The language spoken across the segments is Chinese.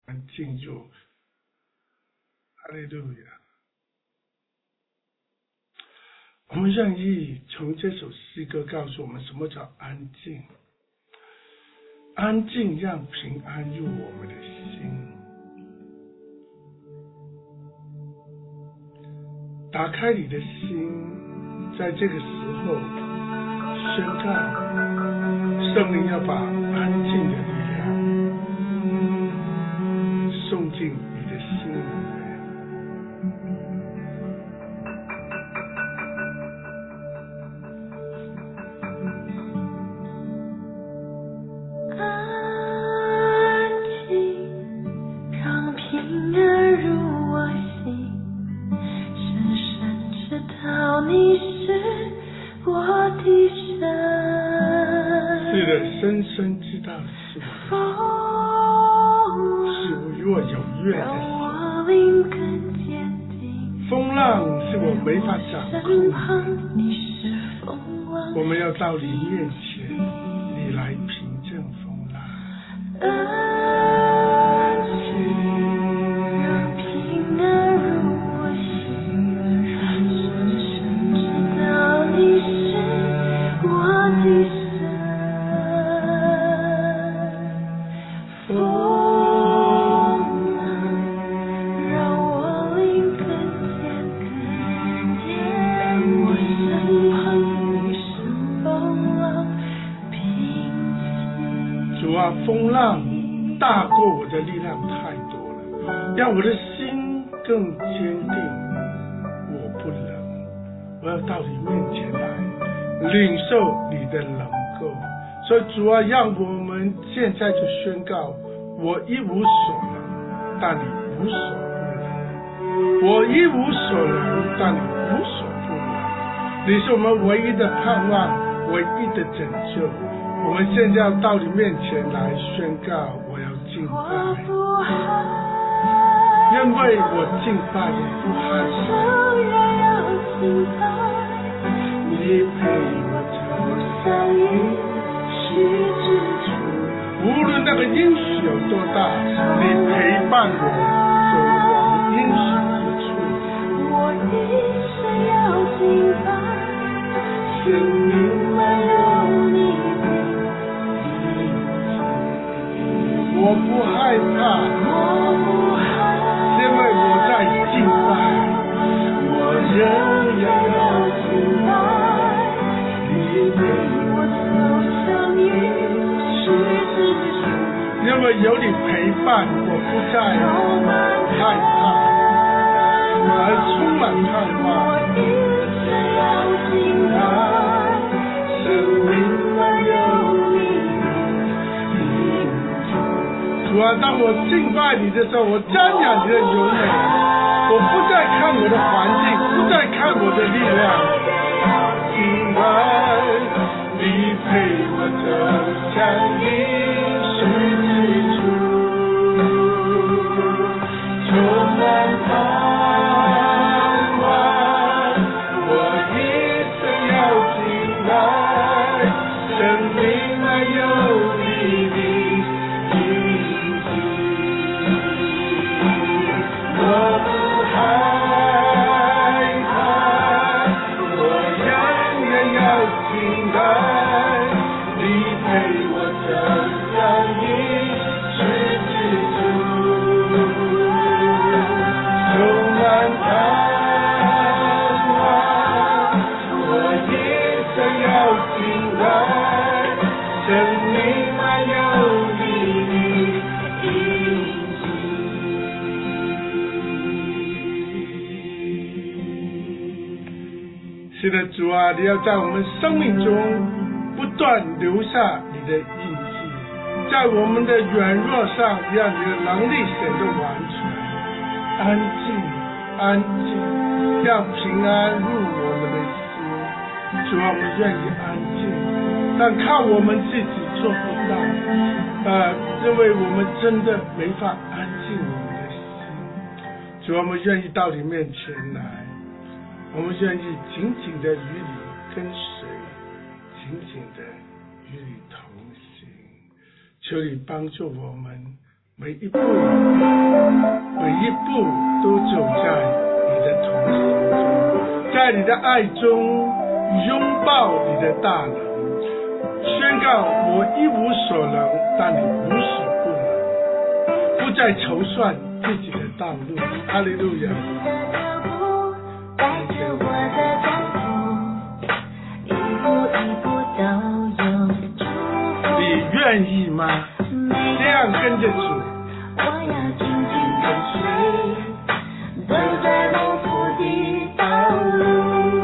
进入。哈利路亚！我们愿意从这首诗歌告诉我们什么叫安静。安静让平安入我们的心。打开你的心，在这个时候宣告，圣灵要把安静的力量送进你的心里面。 安静，让平安入我心，深深知道你是我的神。 是的，深深知道是我与我有约的神。风浪是我没法掌控的，我们要到你面前，你来平静风浪。 安静，让平安入我心，深深知道你是我的神。风浪让我灵更坚定，我身旁你是风浪平息。 主啊，风浪大过我的力量太多了，让我的心更坚定。我不冷，我要到你面前来，领受你的能够。所以主啊，让我们现在就宣告，我一无所能，但你无所不能；我一无所能，但你无所不能。你是我们唯一的盼望，唯一的拯救。我们现在要到你面前来宣告，我要敬拜，因为我敬拜我不害怕，你陪我走向应许之处。无论那个应许有多大，你陪伴我走往应许之处。 我一生要敬拜，生命满有你。 我不害怕，因为我在敬拜，我仍然要敬拜，你陪我走向应许之处。因为有你陪伴，我不再害怕，而充满盼望。我一生要敬拜，生命满有你。主啊，当我敬拜你的时候，我瞻仰你的柔美，我不再看我的环境，不再看我的力量。敬拜，你陪我走向应许之处，充满盼望。我一生要敬拜，生命满有你的。我不害怕，我仍然要敬拜，你陪我走向应许之处，充满盼望。我一生要敬拜，生命满有你的应是的，主啊，你要在我们生命中不断留下你的印记，在我们的软弱上让你的能力显得完全。安静，安静，让平安入我们的心。主啊，我们愿意安静，但靠我们自己做不到，因为我们真的没法安静我们的心。主啊，我们愿意到你面前来。我们愿意紧紧的与你跟随，紧紧的与你同行。求你帮助我们每一步都走在你的同行中，在你的爱中拥抱你的大能，宣告我一无所能，但你无所不能，不再筹算自己的道路。哈利路亚。你愿意吗？这样跟着主， 我要紧紧跟随，走在蒙福的道路，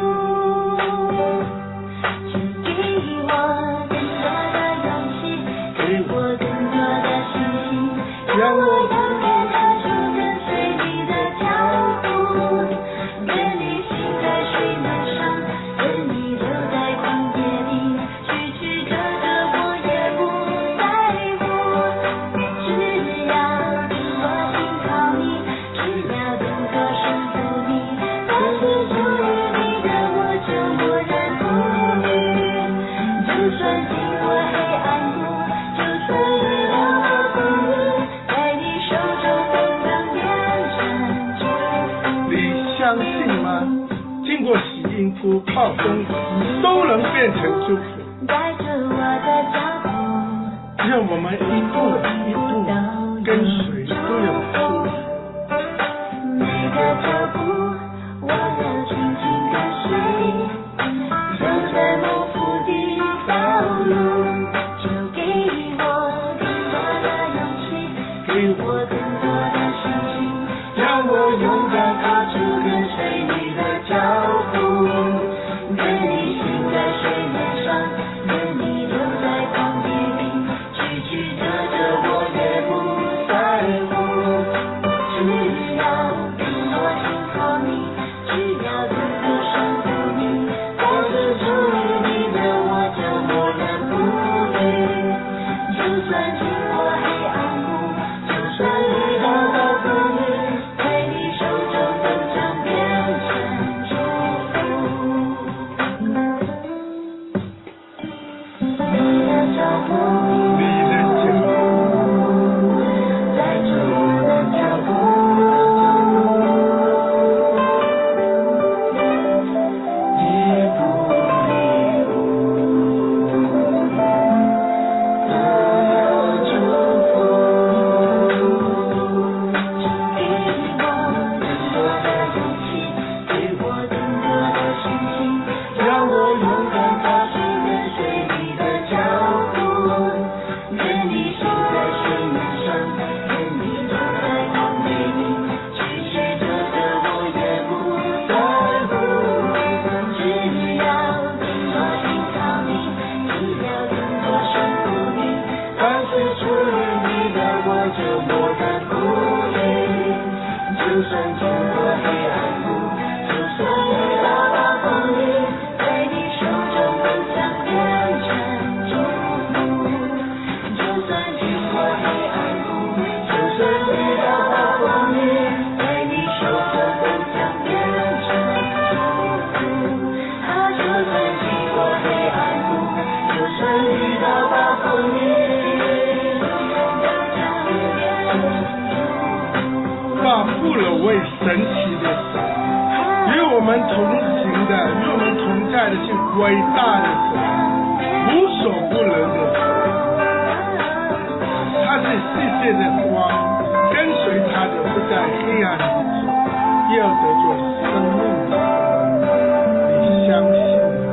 请给我更多的勇气，给我更多的信心，让我勇敢踏出跟随你的脚步，跟你行在水面上，跟你留在旷野里，曲曲折折我也不在乎，只要跟我信靠你，只要跟我顺服你，凡是属于你的我就默然不语，就算经过黑暗谷，就算遇到暴风雨，在你手中都能变成祝福。 你相信吗？经过喜荫谷、暴风雨都能变成祝福。 带着我的脚步， 让我们一步一步跟随都有祝福。 每个脚步我要紧紧跟随，走在蒙福的道路，就给我更多的勇气，给我更多的信心，让我勇敢踏出跟随你的脚步，跟你行在水面上，跟你留在旷野里，曲曲折折我也不在乎，只要跟我信靠你，只要跟我顺服你，凡是属于你的我就默然不语，就算经过黑暗谷，就算遇到暴风雨，在你手中都将变成祝福。你的脚步，带着我的脚步，一步一步都有祝福，请给我更多的勇气，给我更多的信心，让我勇敢踏出跟随你的脚步，跟你行在水面上，跟你走在旷野里，曲曲折折我也不在乎，只要跟我信靠你，只要跟我顺服你，凡是属于你的我就默然不语，就算经过黑暗谷，就算遇到暴风雨，在你手中都将变成祝福，就算经过黑暗谷，就算遇到暴风雨，在你手中都将变成祝福，就算经过黑暗谷，就算遇到暴风雨，都将变成祝福。 发布了为神奇的神，与我们同行的，与我们同在的是伟大的神，无所不能的神。他是世界的光，跟随他的不在黑暗里走，要得着生命的光。你相信吗？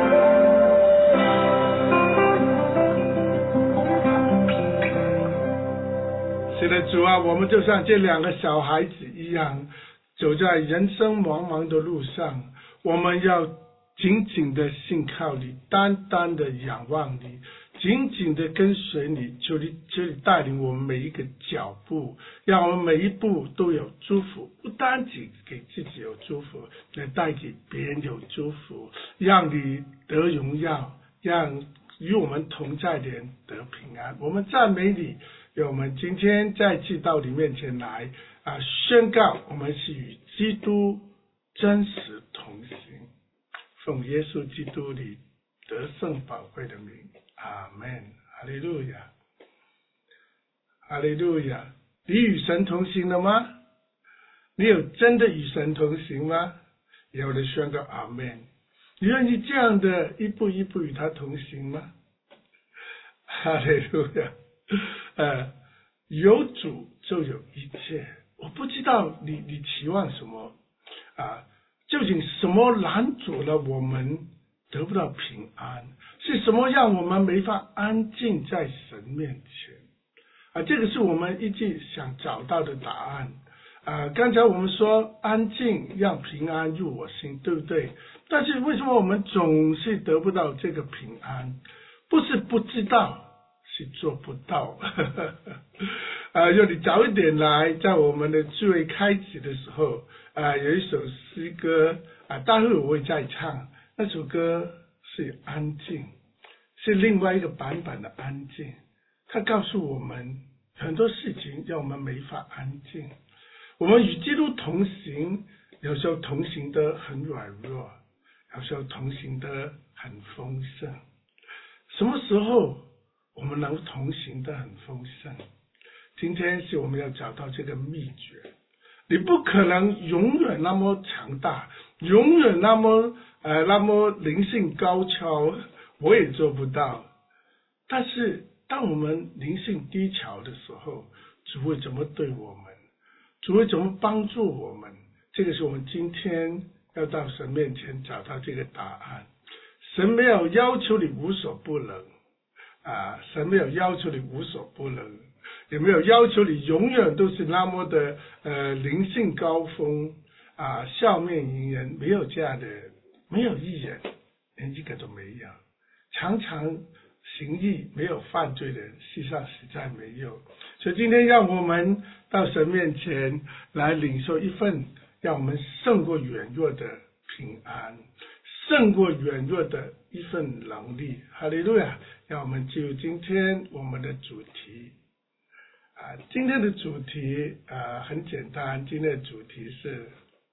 是的，主啊，我们就像这两个小孩子一样，走在人生茫茫的路上，我们要紧紧的信靠你，单单的仰望你，紧紧的跟随你，求你带领我们每一个脚步，让我们每一步都有祝福，不单只给自己有祝福，也带给别人有祝福，让你得荣耀，让与我们同在的人得平安。我们赞美你，让我们今天再次到你面前来宣告我们是与基督真实同行，奉耶稣基督里得胜宝贵的名，阿们，哈利路亚。 哈利路亚！你与神同行了吗？你有真的与神同行吗？有的宣告阿们。你愿意这样的一步一步与他同行吗？哈利路亚！有主就有一切。我不知道你期望什么啊？究竟什么拦阻了我们得不到平安？是什么让我们没法安静在神面前？这个是我们一直想找到的答案。刚才我们说安静让平安入我心，对不对？但是为什么我们总是得不到这个平安？不是不知道，是做不到。若你早一点来，在我们的聚会开始的时候，有一首诗歌，待会我会再唱。那首歌是安静，是另外一个版本的安静。它告诉我们很多事情让我们没法安静。我们与基督同行，有时候同行的很软弱，有时候同行的很丰盛。什么时候我们能同行的很丰盛？今天是我们要找到这个秘诀。你不可能永远那么强大，永远那么灵性高超，我也做不到。但是当我们灵性低潮的时候，主会怎么对我们？主会怎么帮助我们？这个是我们今天要到神面前找到这个答案。神没有要求你无所不能神没有要求你无所不能，也没有要求你永远都是那么的灵性高峰笑面迎人，没有这样的，没有一人，连一个都没有。常常行义没有犯罪的人，世上实在没有。所以今天让我们到神面前来领受一份让我们胜过软弱的平安，胜过软弱的一份能力。哈利路亚！让我们进入今天我们的主题。今天的主题很简单，今天的主题是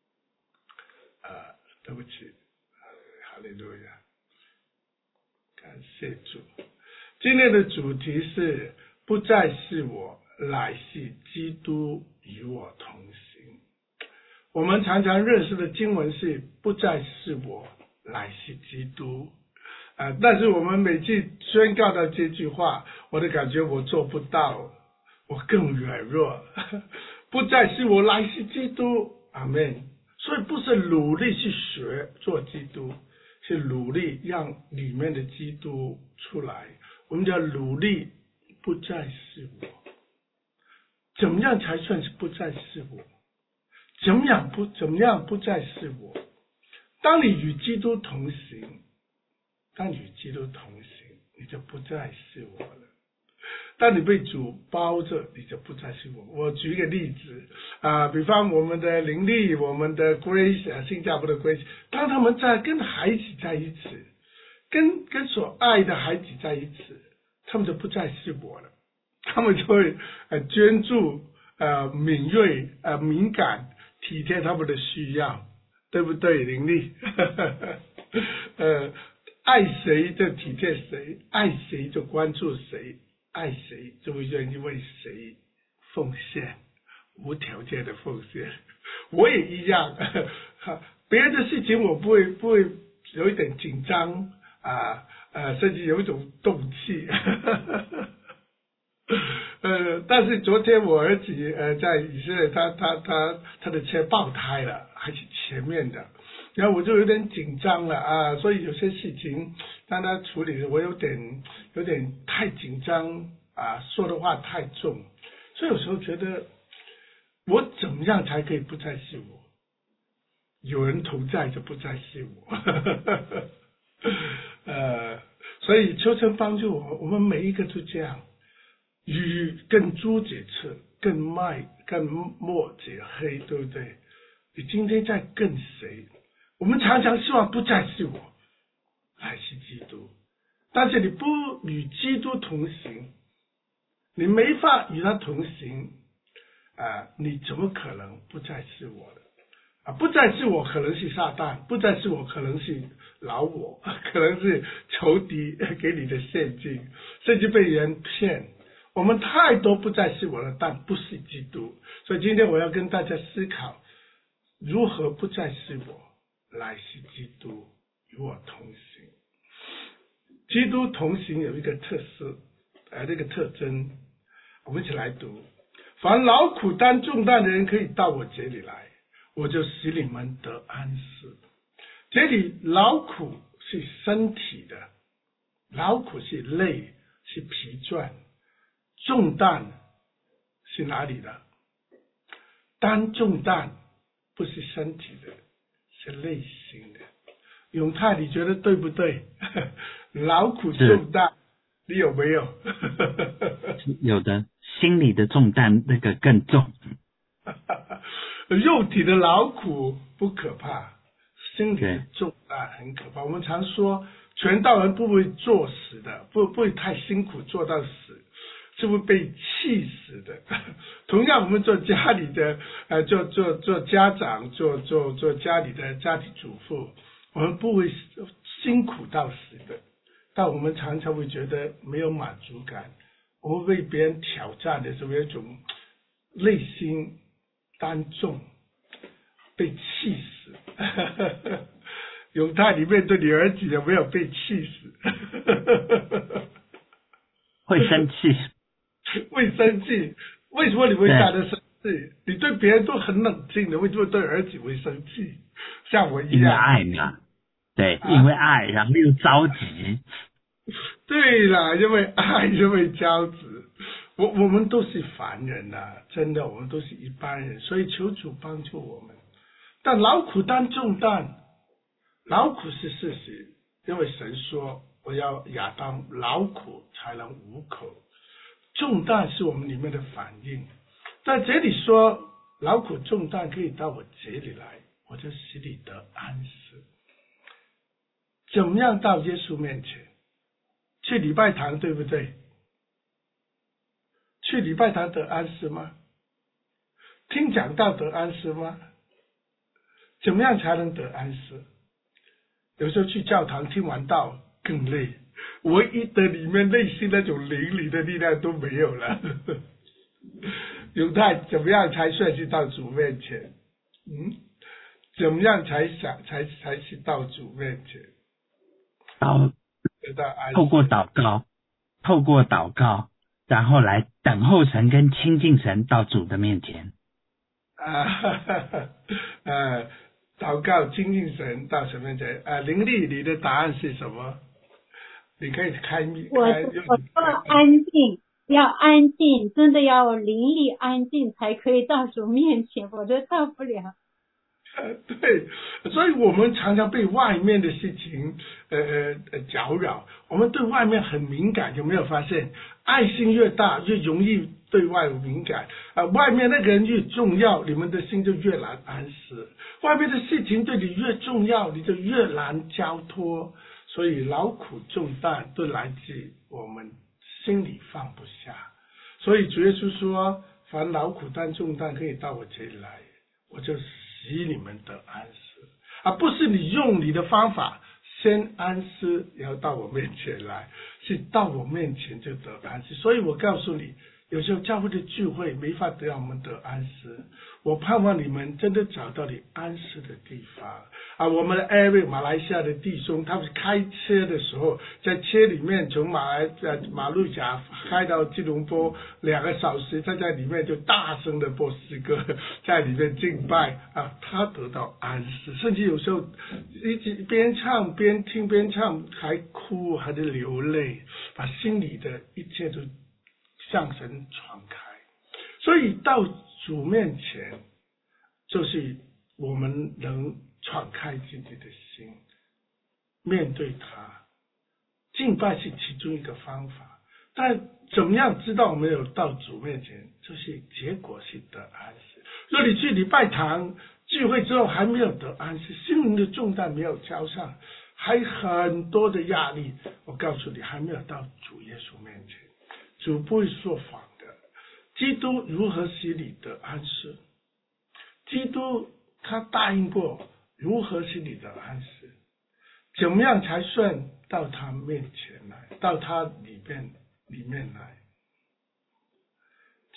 对不起，哈利路亚，感谢主。今天的主题是不再是我，乃是基督与我同行。我们常常认识的经文是不再是我，乃是基督但是我们每次宣告到这句话，我的感觉我做不到，我更软弱。不再是我，乃是基督，阿们。所以不是努力去学做基督，是努力让里面的基督出来。我们要努力不再是我。怎么样才算是不再是我？怎么样不再是我？当你与基督同行，你就不再是我了。当你被主包着，你就不再是我。我举一个例子比方我们的灵力，我们的 Grace 新加坡的 Grace， 当他们在跟孩子在一起，跟所爱的孩子在一起，他们就不再是我了。他们就会专注敏锐敏感体贴他们的需要，对不对？灵力爱谁就体贴谁，爱谁就关注谁，爱谁就会愿意为谁奉献，无条件的奉献。我也一样别的事情我不会有一点紧张甚至有一种动气但是昨天我儿子在以色列，他的车爆胎了，还是前面的，然后我就有点紧张了所以有些事情当他处理我有点太紧张说的话太重，所以有时候觉得我怎么样才可以不再是我？有人同在就不再是我所以求神帮助我们每一个都这样。鱼更猪解刺，更墨解黑，对不对？你今天在跟谁？我们常常希望不再是我，乃是基督。但是你不与基督同行，你没法与他同行你怎么可能不再是我了不再是我可能是撒旦，不再是我可能是老我，可能是仇敌给你的陷阱，甚至被人骗。 我们太多不再是我了，但不是基督。所以今天我要跟大家思考，如何不再是我，乃是基督与我同行。基督同行有一个特色，那个特征，我们一起来读：凡劳苦担重担的人，可以到我这里来，我就使你们得安息。这里劳苦是身体的，劳苦是累，是疲倦，重担是哪里的？担重担不是身体的，是内心的。永泰，你觉得对不对？劳苦重担，你有没有？ 有的，心里的重担那个更重。 肉体的劳苦不可怕，心里的重担很可怕。我们常说，传道人不会作死的，不会太辛苦做到死，是会被气死的。同样，我们做家里的做家长，做家里的家庭主妇，我们不会辛苦到死的，但我们常常会觉得没有满足感。我们为别人挑战的时候，有一种内心担重，被气死。永泰，你面对你儿子有没有被气死？ 会生气。 会生气？为什么你会让他生气？你对别人都很冷静的，为什么对儿子会生气？像我一样。 因为爱嘛。对，因为爱，然后又着急。 对了，因为爱，因为着急。我们都是凡人呐，真的，我们都是一般人，所以求主帮助我们。但劳苦担重担，劳苦是事实，因为神说我要亚当劳苦才能无口。重担是我们里面的反应，在这里说劳苦重担可以到我这里来，我就使你得安息。怎么样到耶稣面前？去礼拜堂，对不对？去礼拜堂得安息吗？听讲道得安息吗？怎么样才能得安息？有时候去教堂听完道更累，唯一的里面内心那种灵里的力量都没有了。犹太怎么样才算是到主面前？怎么样才是到主面前？透过祷告，然后来等候神跟亲近神到主的面前。 祷告亲近神到神面前。林丽，你的答案是什么？你可以开密。 我要安静，要安静，真的要灵力安静才可以到主面前，否则到不了。 对，所以我们常常被外面的事情搅扰，我们对外面很敏感，有没有发现？爱心越大，越容易对外敏感。外面那个人越重要，你们的心就越难安息。外面的事情对你越重要，你就越难交托。所以劳苦重担都来自我们心里放不下。所以主耶稣说：凡劳苦担重担，可以到我这里来，我就使你们得安息。而不是你用你的方法先安息，然后到我面前来，是到我面前就得安息。所以我告诉你，有时候教会的聚会没法得让我们得安息，我盼望你们真的找到你安息的地方。我们的Eric马来西亚的弟兄，他们开车的时候，在车里面从马六甲开到吉隆坡2个小时，他在里面就大声的播诗歌，在里面敬拜他得到安息，甚至有时候边唱边听边唱，还哭还得流泪，把心里的一切都向神敞开。所以到主面前，就是我们能敞开自己的心，面对他。敬拜是其中一个方法，但怎么样知道我们有到主面前？就是结果是得安息。若你去礼拜堂聚会之后还没有得安息，心灵的重担没有交上，还很多的压力，我告诉你，还没有到主耶稣面前。主不会说谎的。基督如何使你得安息？基督他答应过如何使你得安息？怎么样才算到他面前来，到他里面来？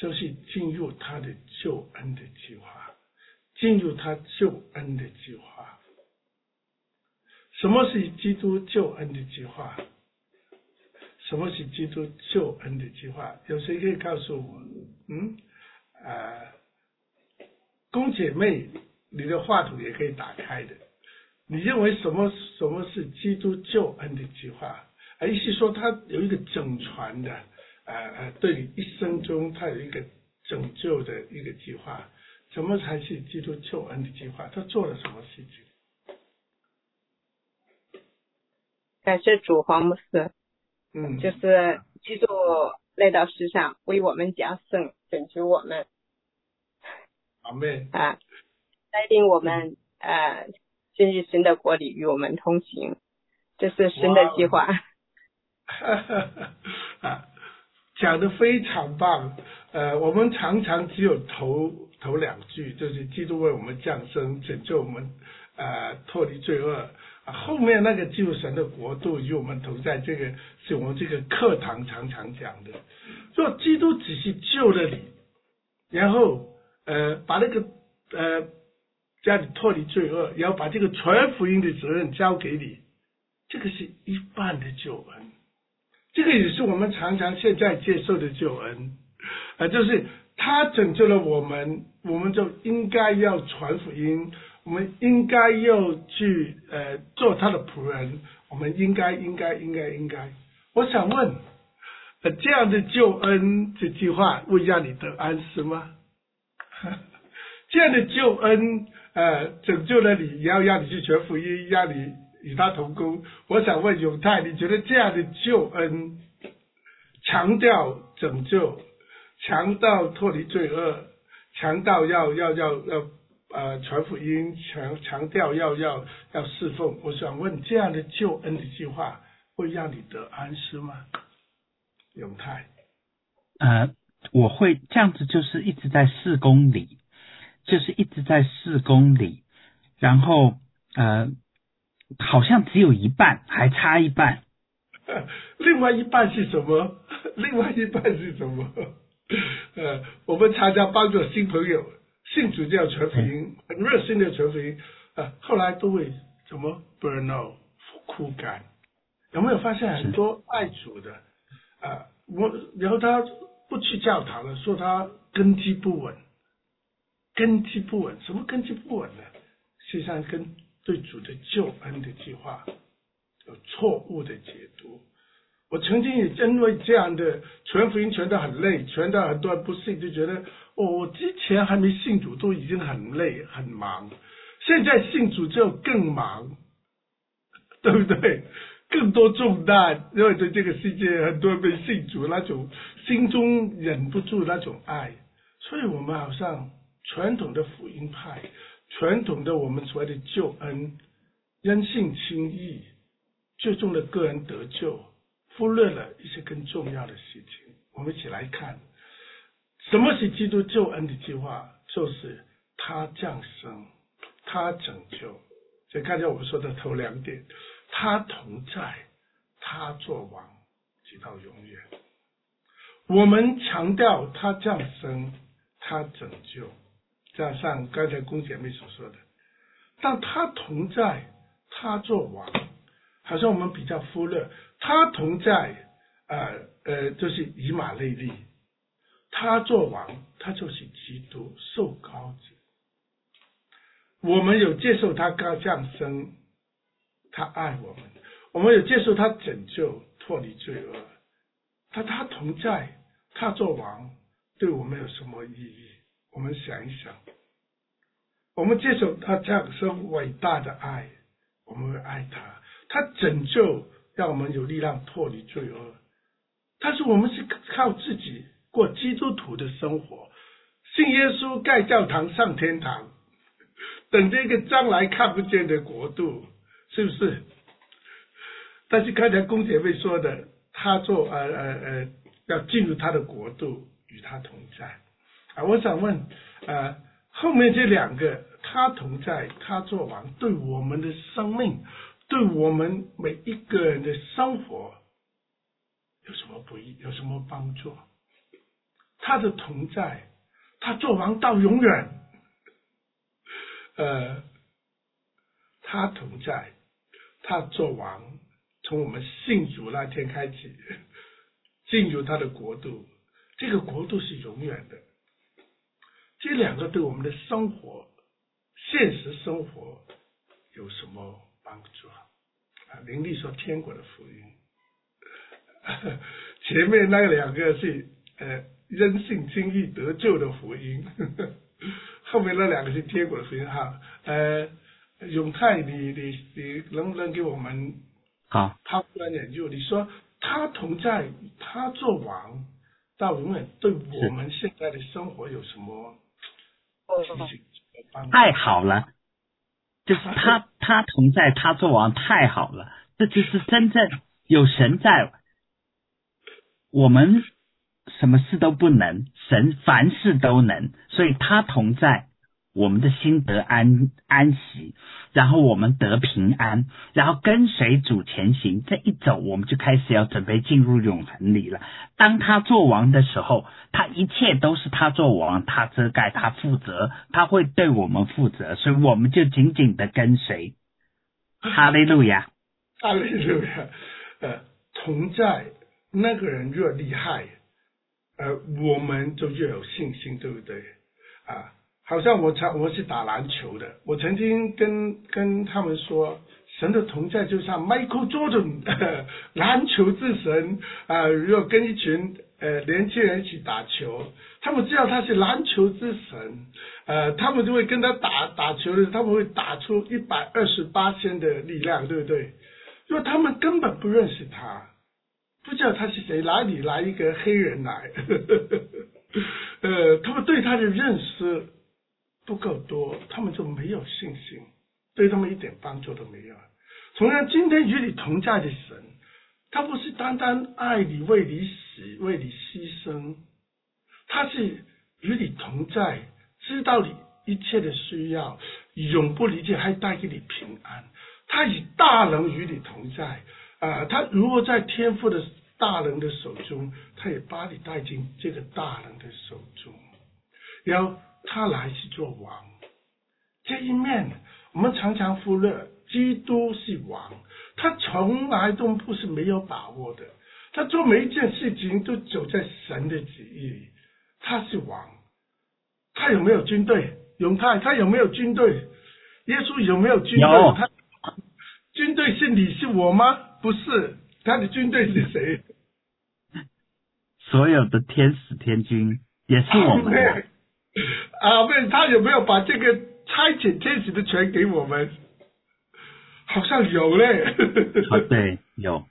就是进入他的救恩的计划，进入他救恩的计划。什么是基督救恩的计划？什么是基督救恩的计划？有谁可以告诉我？公姐妹，你的话筒也可以打开的。你认为什么是基督救恩的计划？意思说他有一个整全的，对你一生中他有一个拯救的一个计划。什么才是基督救恩的计划？他做了什么事情？ 感谢主，黄牧师。就是基督来到世上，为我们降生，拯救我们。 阿们。 带领我们进入神的国里，与我们同行，这是神的计划。 讲得非常棒。我们常常只有头两句，就是基督为我们降生，拯救我们脱离罪恶。后面那个进入神的国度与我们同在，这个是我们这个课堂常常讲的。说基督只是救了你，然后把那个叫你脱离罪恶，然后把这个传福音的责任交给你，这个是一半的救恩。这个也是我们常常现在接受的救恩，就是他拯救了我们，我们就应该要传福音，我们应该要去做他的仆人，我们应该。我想问，这样的救恩这句话会让你得安息吗？这样的救恩拯救了你，然后让你去传福音，让你与他同工。我想问永泰，你觉得这样的救恩强调拯救，强调脱离罪恶，强调要传福音，强调要侍奉。我想问，这样的救恩的计划会让你得安息吗？永泰。 我会这样子，就是一直在4公里，然后好像只有一半，还差一半。 另外一半是什么？我们常常帮助新朋友信主就要传福音，很热心的传福音，后来都会怎么 burn out 枯干。有没有发现很多爱主的然后他不去教堂了，说他根基不稳。什么根基不稳呢？实际上跟对主的救恩的计划有错误的解读。我曾经也因为这样的传福音传得很累，传到很多人不信，就觉得我之前还没信主都已经很累很忙，现在信主就更忙，对不对？更多重担，因为对这个世界很多人没信主，那种心中忍不住那种爱，所以我们好像传统的福音派，传统的我们所谓的救恩，因信轻易，最终的个人得救，忽略了一些更重要的事情。我们一起来看，什么是基督救恩的计划？就是他降生，他拯救。所以刚才我们说的头2点，他同在，他作王，直到永远。我们强调他降生，他拯救，加上刚才龚姐妹所说的，但他同在，他作王，好像我们比较忽略他同在，就是以马内利，他作王，他就是基督受膏者。我们有接受他刚降生，他爱我们，我们有接受他拯救脱离罪恶，他同在，他作王，对我们有什么意义？我们想一想，我们接受他降生伟大的爱，我们会爱他，他拯救让我们有力量脱离罪恶，但是我们是靠自己过基督徒的生活，信耶稣盖教堂上天堂，等这个将来看不见的国度，是不是？但是刚才龚姐妹说的，他做要进入他的国度，与他同在我想问后面这2个，他同在，他做王，对我们的生命，对我们每一个人的生活有什么不易，有什么帮助？ 他的同在，他做王到永远。他同在，他做王，从我们信主那天开始，进入他的国度，这个国度是永远的。这两个对我们的生活，现实生活有什么帮助灵力说天国的福音，前面那两个是因信经历得救的福音，后面那两个是天国的福音永泰，你能不能给我们好抛出来研究？你说他同在，他做王到永远，对我们现在的生活有什么太好了，就是他同在，他做王，太好了，这就是真正有神在，我们什么事都不能，神凡事都能，所以他同在，我们的心得安息，然后我们得平安，然后跟随主前行，这一走我们就开始要准备进入永恒里了。当他做王的时候，他一切都是他做王，他遮盖，他负责，他会对我们负责，所以我们就紧紧的跟随。哈利路亚， 哈利路亚。同在，那个人越厉害，我们就越有信心，对不对好像我是打篮球的，我曾经跟他们说，神的同在就像 Michael Jordan 篮球之神如果跟一群年轻人一起打球，他们知道他是篮球之神他们就会跟他打球的时候，他们会打出128%的力量，对不对？因为他们根本不认识他，不知道他是谁，哪里来一个黑人来他们对他的认识不够多，他们就没有信心，对他们一点帮助都没有。同样，今天与你同在的神，他不是单单爱你，为你死，为你牺牲，他是与你同在，知道你一切的需要，永不离弃，还带给你平安。他以大能与你同在他如果在天父的大能的手中，他也把你带进这个大能的手中，然后他来是做王。这一面我们常常忽略，基督是王，他从来都不是没有把握的，他做每一件事情都走在神的旨意里。他是王，他有没有军队？永泰，他有没有军队？耶稣有没有军队？他军队是你是我吗？不是，他的军队是谁？ 所有的天使天军也是我们的。 他有没有把这个差遣天使的权给我们？好像有嘞。 对，有。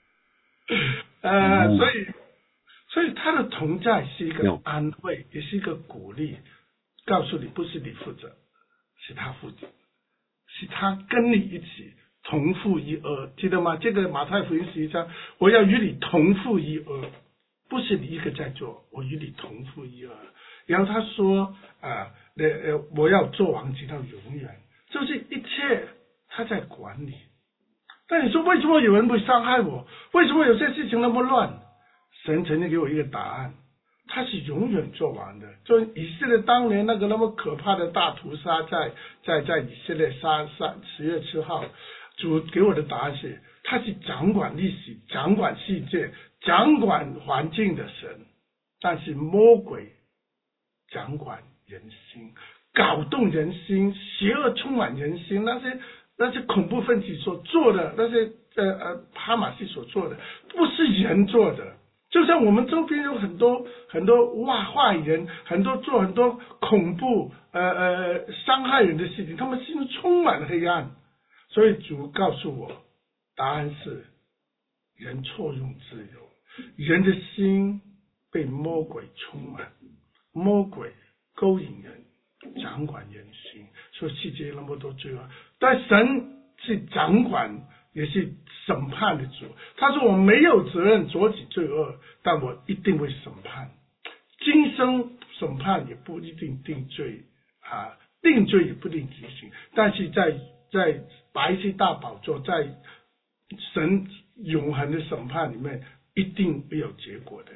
所以他的同在是一个安慰，也是一个鼓励，告诉你不是你负责，是他负责，是他跟你一起同负一軛，记得吗？这个马太福音11章，我要与你同负一軛，不是你一个在做，我与你同负一軛。然后他说我要做王直到永远，就是一切他在管理。但你说为什么有人会伤害我？为什么有些事情那么乱？神曾经给我一个答案，他是永远做王的。就以色列当年那个那么可怕的大屠杀，在以色列10月7号，主给我的答案是，他是掌管历史、掌管世界、掌管环境的神，但是魔鬼掌管人心，搞动人心，邪恶充满人心，那些恐怖分子所做的，那些哈马斯所做的，不是人做的。就像我们周边有很多坏人，做很多恐怖伤害人的事情，他们心中充满黑暗。所以主告诉我，答案是人错用自由，人的心被魔鬼充满，魔鬼勾引人，掌管人心，所以世界那么多罪恶，但神是掌管也是审判的主。他说我没有责任阻止罪恶，但我一定会审判。今生审判也不一定定罪定罪也不一定执行，但是在白色大宝座，在神永恒的审判里面一定会有结果的。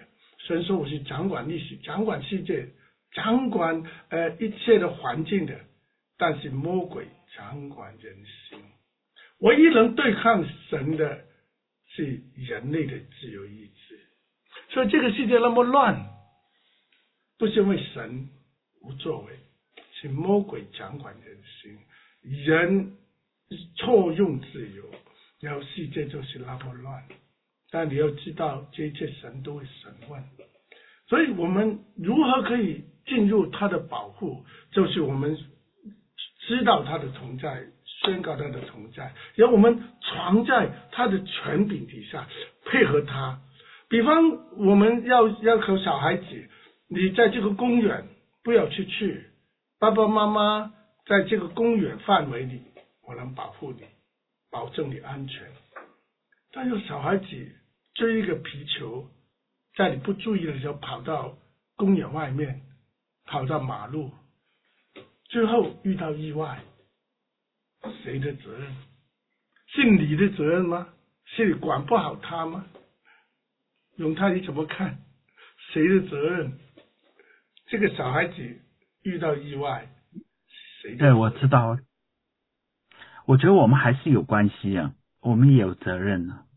神说我是掌管历史、掌管世界、掌管一切的环境的，但是魔鬼掌管人心。唯一能对抗神的是人类的自由意志。所以这个世界那么乱，不是因为神无作为，是魔鬼掌管人心，人错用自由，然后世界就是那么乱。但你要知道，这一切神都会审问。所以我们如何可以进入他的保护，就是我们知道他的同在，宣告他的同在，然后我们藏在他的权柄底下，配合他。比方我们要求小孩子，你在这个公园不要去，爸爸妈妈在这个公园范围里，我能保护你，保证你安全。但有小孩子追一个皮球，在你不注意的时候跑到公园外面，跑到马路，最后遇到意外，谁的责任？是你的责任吗？是你管不好他吗？永泰你怎么看？谁的责任？这个小孩子遇到意外，谁的责任？ 对，我知道。我觉得我们还是有关系啊，我们也有责任啊。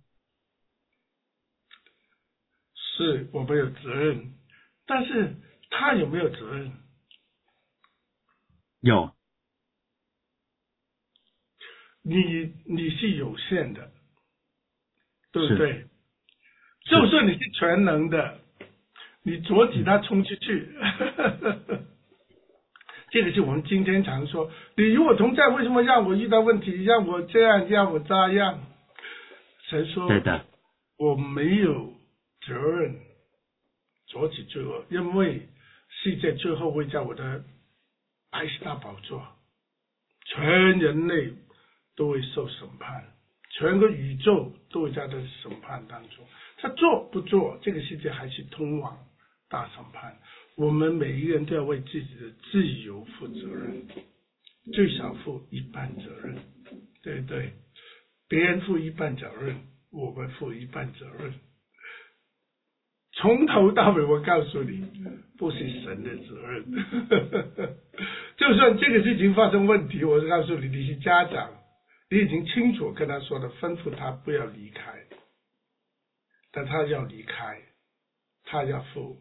是我们有责任，但是他有没有责任？ 有。 你是有限的，对不对？就算你是全能的，你阻止他冲出去，这个是我们今天常说，你与我同在，为什么让我遇到问题，让我这样，让我这样？神说， 对的， 我没有责任阻止罪恶，因为世界最后会在我的白石大宝座，全人类都会受审判，全个宇宙都会在这审判当中。他做不做，这个世界还是通往大审判。我们每一个人都要为自己的自由负责任，最少负一半责任，对不对？别人负一半责任，我们负一半责任。从头到尾，我告诉你，不是神的责任。就算这个事情发生问题，我告诉你，你是家长，你已经清楚跟他说了，吩咐他不要离开，但他要离开，他要负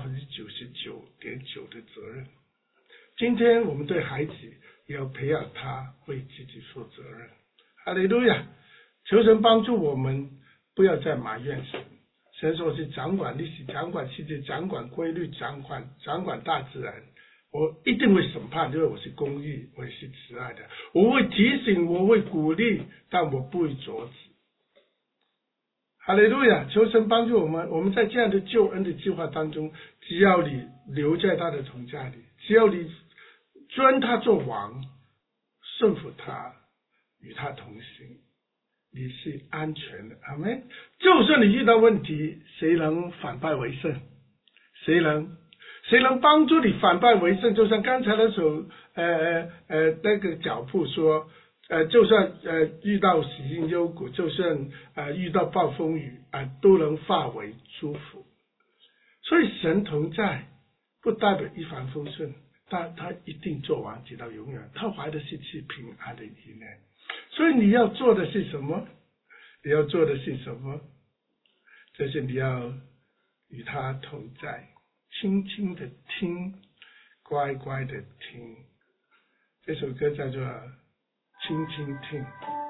99.9%的责任。今天我们对孩子也要培养他为自己负责任。哈利路亚！求神帮助我们，不要再埋怨神。神说是掌管历史、掌管世界、掌管规律、掌管大自然。我一定会审判，因为我是公义，我也是慈爱的。我会提醒，我会鼓励，但我不会阻止。哈利路亚！求神帮助我们，我们在这样的救恩的计划当中，只要你留在他的同在里，只要你尊他做王，顺服他，与他同行，你是安全的。阿们。就算你遇到问题，谁能反败为胜？谁能帮助你反败为胜？就像刚才那首那个脚步说，就算遇到喜阴忧谷，就算遇到暴风雨都能化为祝福。所以神同在不代表一帆风顺，但他一定做完直到永远，他怀的是平安的意念。所以你要做的是什么？就是你要与他同在，轻轻的听，乖乖的听。这首歌叫做轻轻听。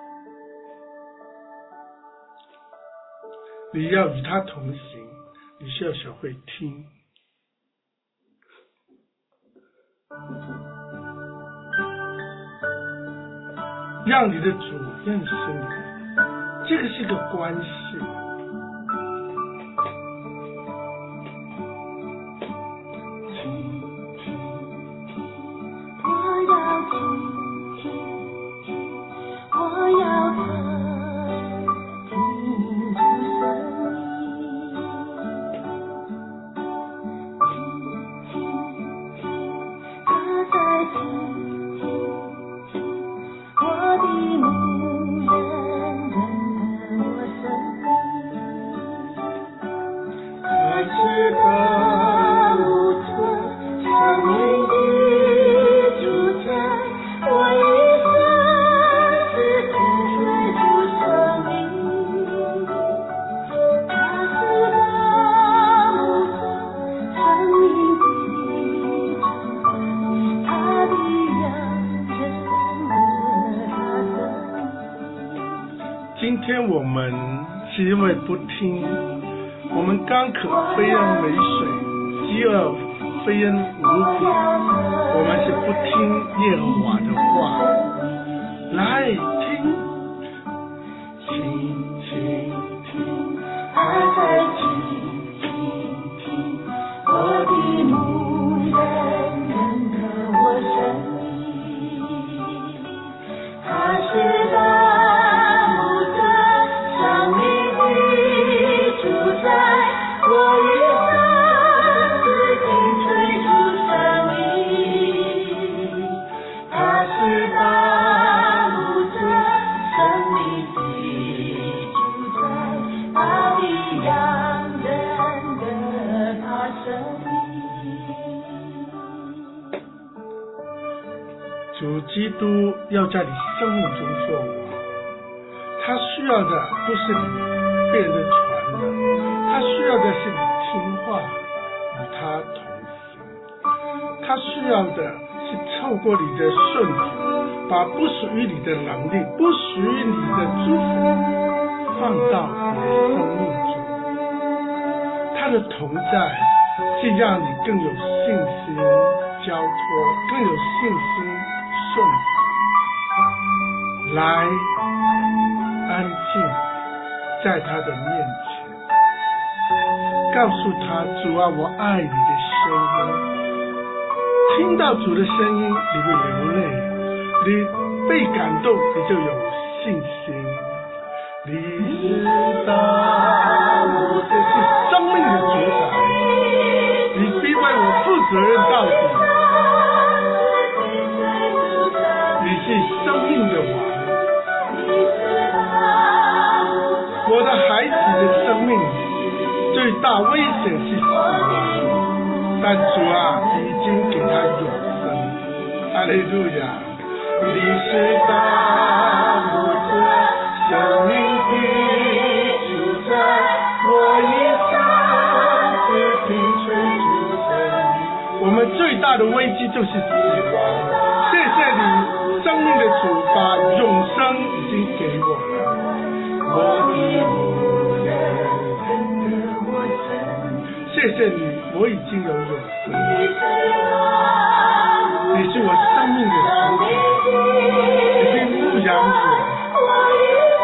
你要与他同行，你需要学会听。让你的主认识你，这个是个关系。是个今天我们是因为不听，我们干渴非因没水，饥饿非因无饼，我们是不听耶和华的话。来听， 听，还在听，我的牧人认得我声音，他是大牧者，生命的主宰，我与他自己追逐生命，他是大牧者，生命的主宰，他的羊认得他生命。 主基督要在你生命中做王，他需要的不是你变得传的，他需要的是你听话与他同行，他需要的是透过你的顺服，把不属于你的能力，不属于你的祝福放到你的生命中。他的同在是让你更有信心交托，更有信心顺服。来安静在他的面前，告诉他，主啊，我爱你的声音。听到主的声音，你会流泪，你被感动，你就有信心。你是大牧者，是生命的主宰，你必为我负责任到底。你是生命的王，我的孩子的生命最大危险是死亡，但主啊，你已经给他永生。哈利路亚！你是大牧者，生命的主宰，我以上是听吹主声。我们最大的危机就是死亡。谢谢你，生命的主把永生已经给我了。我的牧人认得我声，谢谢你，我已经有永生。你是我生命的主宰，你是牧养我，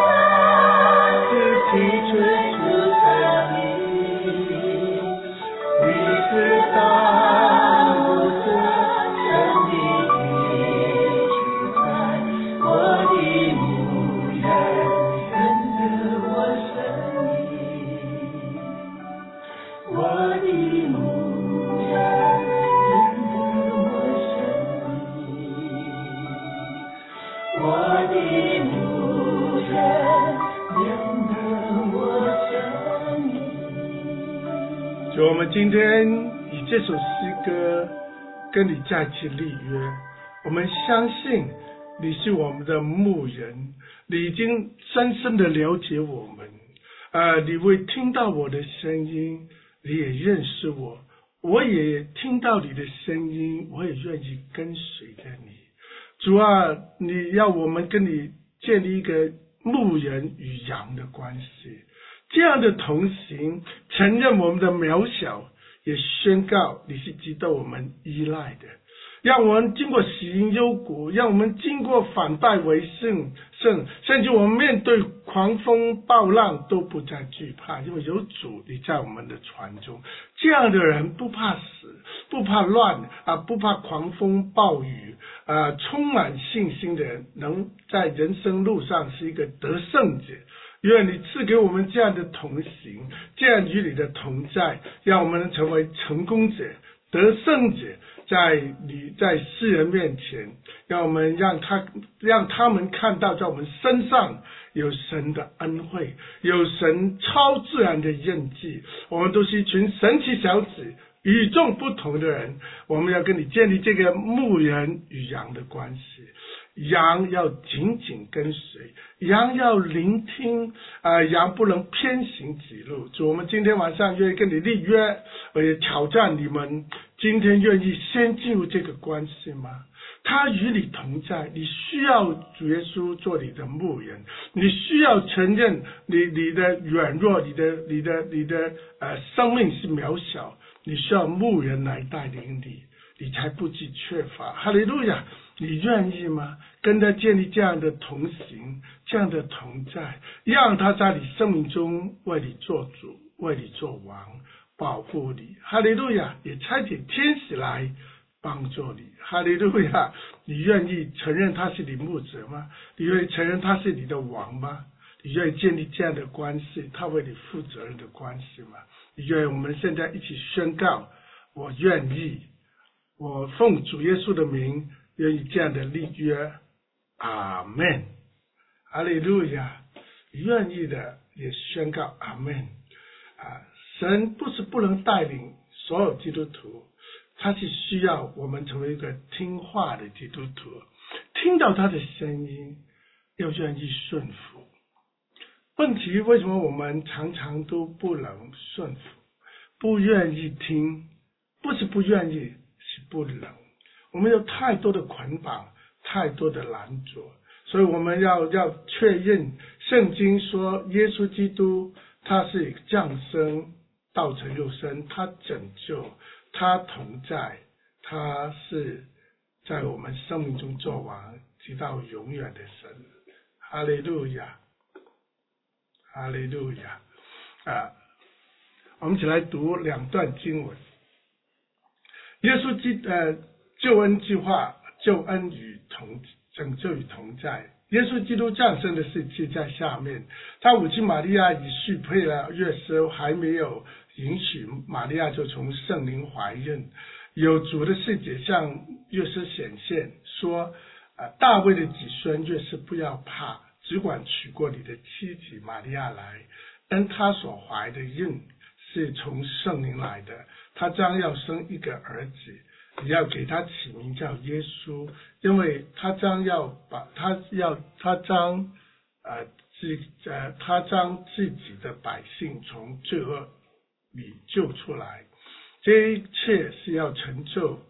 是听吹出生命。你是大牧者，生命的主宰，我的牧人认得我声音，我的牧人认得我声音，我的牧人认得我声音。就我们今天以这首诗歌跟你在一起立约，我们相信你是我们的牧人，你已经深深的了解我们，你会听到我的声音，你也认识我，我也听到你的声音，我也愿意跟随着你。主啊，你要我们跟你建立一个牧人与羊的关系，这样的同行，承认我们的渺小，也宣告你是值得我们依赖的，让我们经过喜因忧谷，让我们经过反败为胜，甚至我们面对狂风暴浪都不再惧怕，因为有主你在我们的船中。这样的人不怕死，不怕乱不怕狂风暴雨，充满信心的人，能在人生路上是一个得胜者。愿你赐给我们这样的同行，这样与你的同在，让我们能成为成功者、得胜者，在世人面前，让我们让他们看到在我们身上有神的恩惠，有神超自然的印记。我们都是一群神奇小子，与众不同的人。我们要跟你建立这个牧人与羊的关系， 羊要紧紧跟随，羊要聆听，羊不能偏行己路。主，我们今天晚上愿意跟你立约，我也挑战你们，今天愿意先进入这个关系吗？他与你同在，你需要主耶稣做你的牧人，你需要承认你的软弱，你的生命是渺小，你需要牧人来带领你，你才不致缺乏。哈利路亚！你愿意吗？跟他建立这样的同行，这样的同在，让他在你生命中为你做主，为你做王，保护你。哈利路亚！也差遣天使来帮助你。哈利路亚！你愿意承认他是你牧者吗？你愿意承认他是你的王吗？你愿意建立这样的关系，他为你负责任的关系吗？你愿意我们现在一起宣告，我愿意，我奉主耶稣的名愿意这样的立约。阿们。哈利路亚！愿意的也宣告阿们。神不是不能带领所有基督徒，他是需要我们成为一个听话的基督徒，听到他的声音，要愿意顺服。问题为什么我们常常都不能顺服，不愿意听？不是不愿意，是不能。我们有太多的捆绑，太多的拦阻，所以我们要确认圣经说耶稣基督他是降生道成肉身，他拯救，他同在，他是在我们生命中作王直到永远的神。哈利路亚，哈利路亚。我们一起来读两段经文。耶稣救恩计划，救恩与拯救与同在。耶稣基督降生的事迹在下面，他母亲玛利亚已许配了约瑟，还没有允许，玛利亚就从圣灵怀孕。有主的使者向约瑟显现，说大卫的子孙约瑟不要怕，只管娶过你的妻子玛利亚来，因他所怀的孕是从圣灵来的，他将要生一个儿子，你要给他起名叫耶稣，因为他将自己的百姓从罪恶里救出来。这一切是要成就，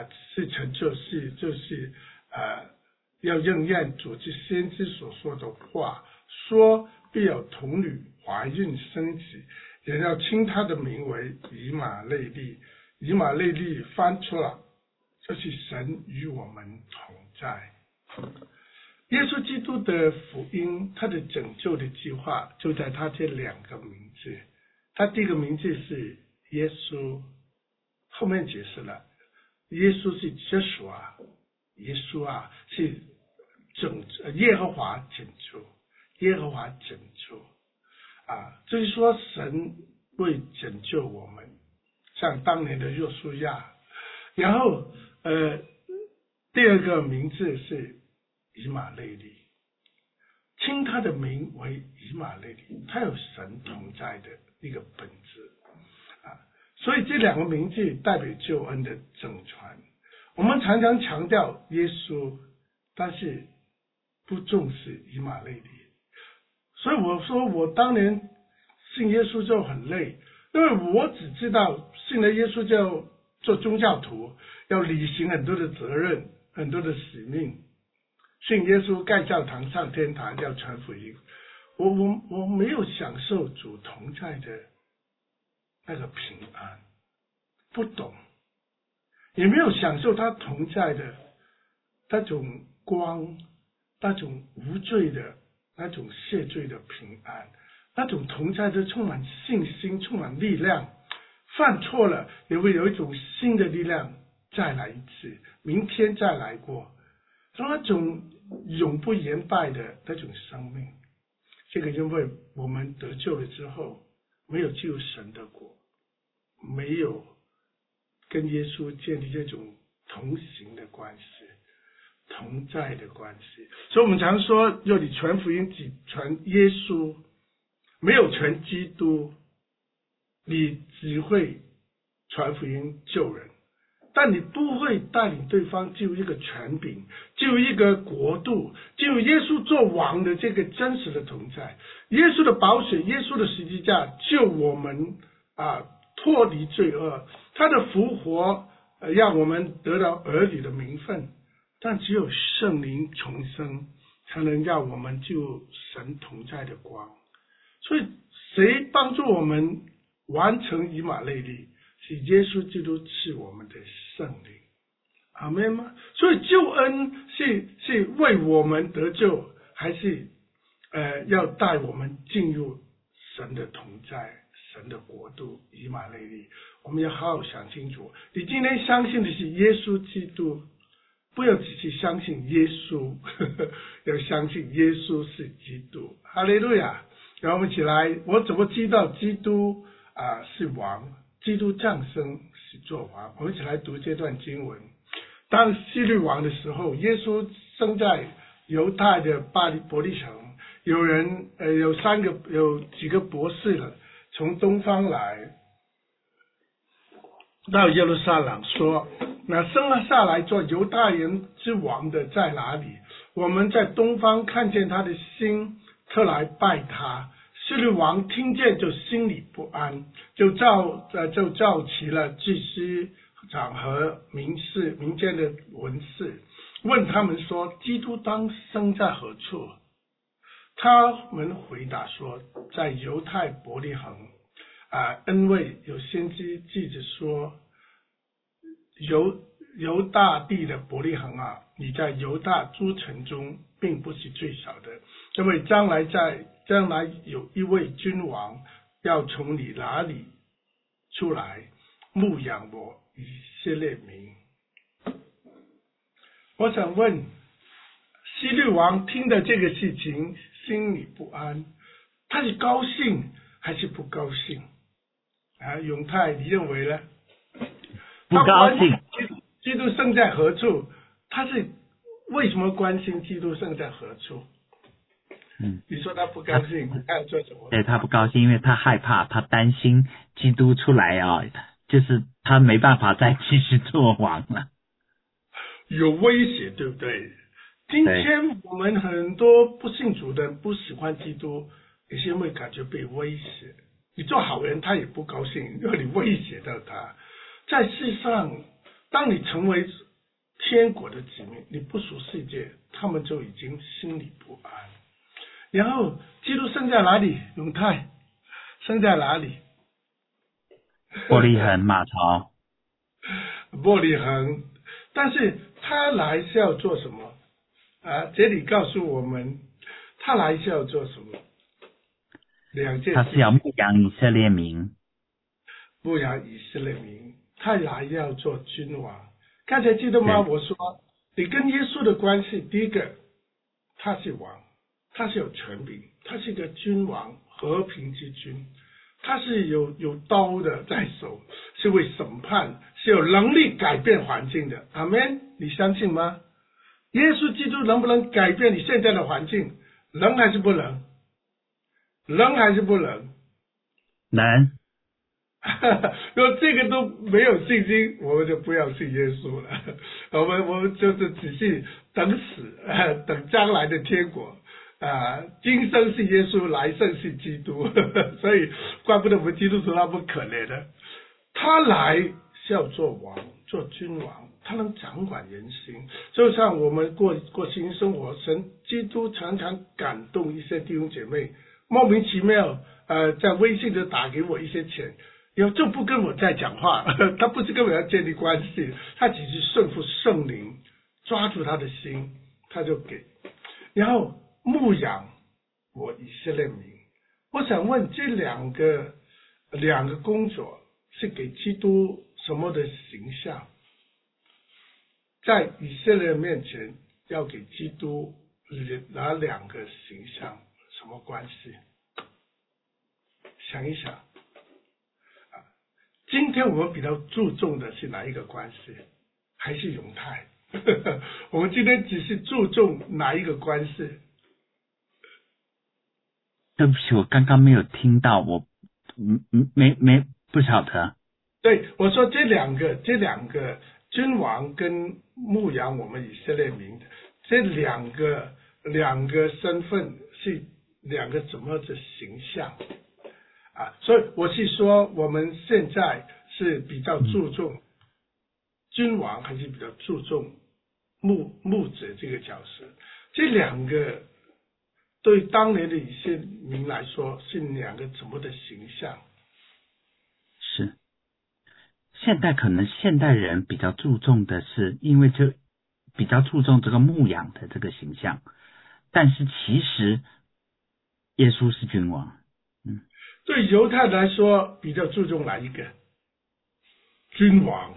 要应验主之先知所说的话，说必有童女怀孕生子，也要称他的名为以马内利。以马内利翻出来就是神与我们同在。耶稣基督的福音，他的拯救的计划就在他这两个名字。他第一个名字是耶稣，后面解释了，耶稣是耶稣是耶和华拯救，耶和华拯救就是说神会拯救我们，像当年的约书亚。然后第二个名字是以马内利，称他的名为以马内利，他有神同在的一个本质所以这两个名字代表救恩的整传。我们常常强调耶稣，但是不重视以马内利。所以我说我当年信耶稣就很累，因为我只知道信了耶稣就做宗教徒，要履行很多的责任，很多的使命，信耶稣盖教堂上天堂要传福音。我没有享受主同在的那个平安，不懂，也没有享受他同在的那种光，那种无罪的那种谢罪的平安，那种同在的充满信心，充满力量。犯错了也会有一种新的力量，再来一次，明天再来过，那种永不言败的那种生命。这个因为我们得救了之后，没有进入神的国，没有跟耶稣建立这种同行的关系，同在的关系。所以我们常说，若你传福音只传耶稣，没有传基督，你只会传福音救人， 但你不会带领对方进入一个权柄，进入一个国度，进入耶稣做王的这个真实的同在。耶稣的宝血，耶稣的十字架救我们脱离罪恶，他的复活让我们得到儿女的名分。但只有圣灵重生，才能让我们进入神同在的光。所以谁帮助我们完成以马内利？是耶稣基督赐我们的圣灵。阿们吗？所以救恩是为我们得救，还是要带我们进入神的同在，神的国度，以马内利？我们要好好想清楚。你今天相信的是耶稣基督，不要只是相信耶稣，要相信耶稣是基督。哈利路亚！让我们起来，我怎么知道基督是王？基督降生是做王。我们一起来读这段经文。当希律王的时候，耶稣生在犹太的伯利城，有几个博士了，从东方来到耶路撒冷，说那生下来做犹太人之王的在哪里？我们在东方看见他的心，特来拜他。希律王听见就心里不安，就召集了祭司长和民间的文士，问他们说：基督当生在何处？他们回答说：在犹太伯利恒。因为有先知记着说，犹大地的伯利恒你在犹大诸城中并不是最小的，因为将来有一位君王要从你那里出来牧养我以色列民。我想问，希律王听的这个事情心里不安，他是高兴还是不高兴？永泰，你认为呢？ 不高兴。 基督生在何处？他是为什么关心基督生在何处？你说他不高兴，他要做什么？ 对，他不高兴，因为他害怕，他担心基督出来就是他没办法再继续做王了。 有威胁，对不对？今天我们很多不信主的人不喜欢基督，也是因为感觉被威胁。你做好人，他也不高兴，因为你威胁到他。在世上，当你成为天国的子民，你不属世界，他们就已经心里不安。然后基督生在哪里？永泰生在哪里？ 伯利恒马槽。 伯利恒，但是他来是要做什么？这里告诉我们，他来是要做什么？两件事。 他是要牧养以色列民。 牧养以色列民，他来要做君王。刚才记得吗？我说你跟耶稣的关系，第一个，他是王，他是有权柄，他是一个君王，和平之君，他是有刀的在手，是会审判，是有能力改变环境的。阿们，你相信吗？耶稣基督能不能改变你现在的环境？能还是不能？能还是不能？ 能。 如果这个都没有信心，我们就不要信耶稣了。我们就是只是等死，等将来的天国。今生是耶稣，来生是基督。所以怪不得我们基督徒那么可怜的。他来是要做王，做君王，他能掌管人心。就像我们过新生活，神基督常常感动一些弟兄姐妹，莫名其妙在微信就打给我一些钱，就不跟我在讲话，他不是跟我要建立关系，他只是顺服圣灵，抓住他的心，他就给。然后牧养我以色列民。我想问，这两个工作是给基督什么的形象？在以色列面前要给基督哪两个形象什么关系？想一想。今天我们比较注重的是哪一个关系？还是永泰？我们今天只是注重哪一个关系？ 对不起，我刚刚没有听到，我不晓得。 对，我说这两个君王跟牧养我们以色列民的这两个身份是两个怎么的形象啊？所以我是说，我们现在是比较注重君王，还是比较注重牧者这个角色？这两个对当年的以色列民来说是两个怎么的形象？ 是。可能现代人比较注重的是，因为这比较注重这个牧养的这个形象，但是其实耶稣是君王。 对犹太来说比较注重哪一个？君王。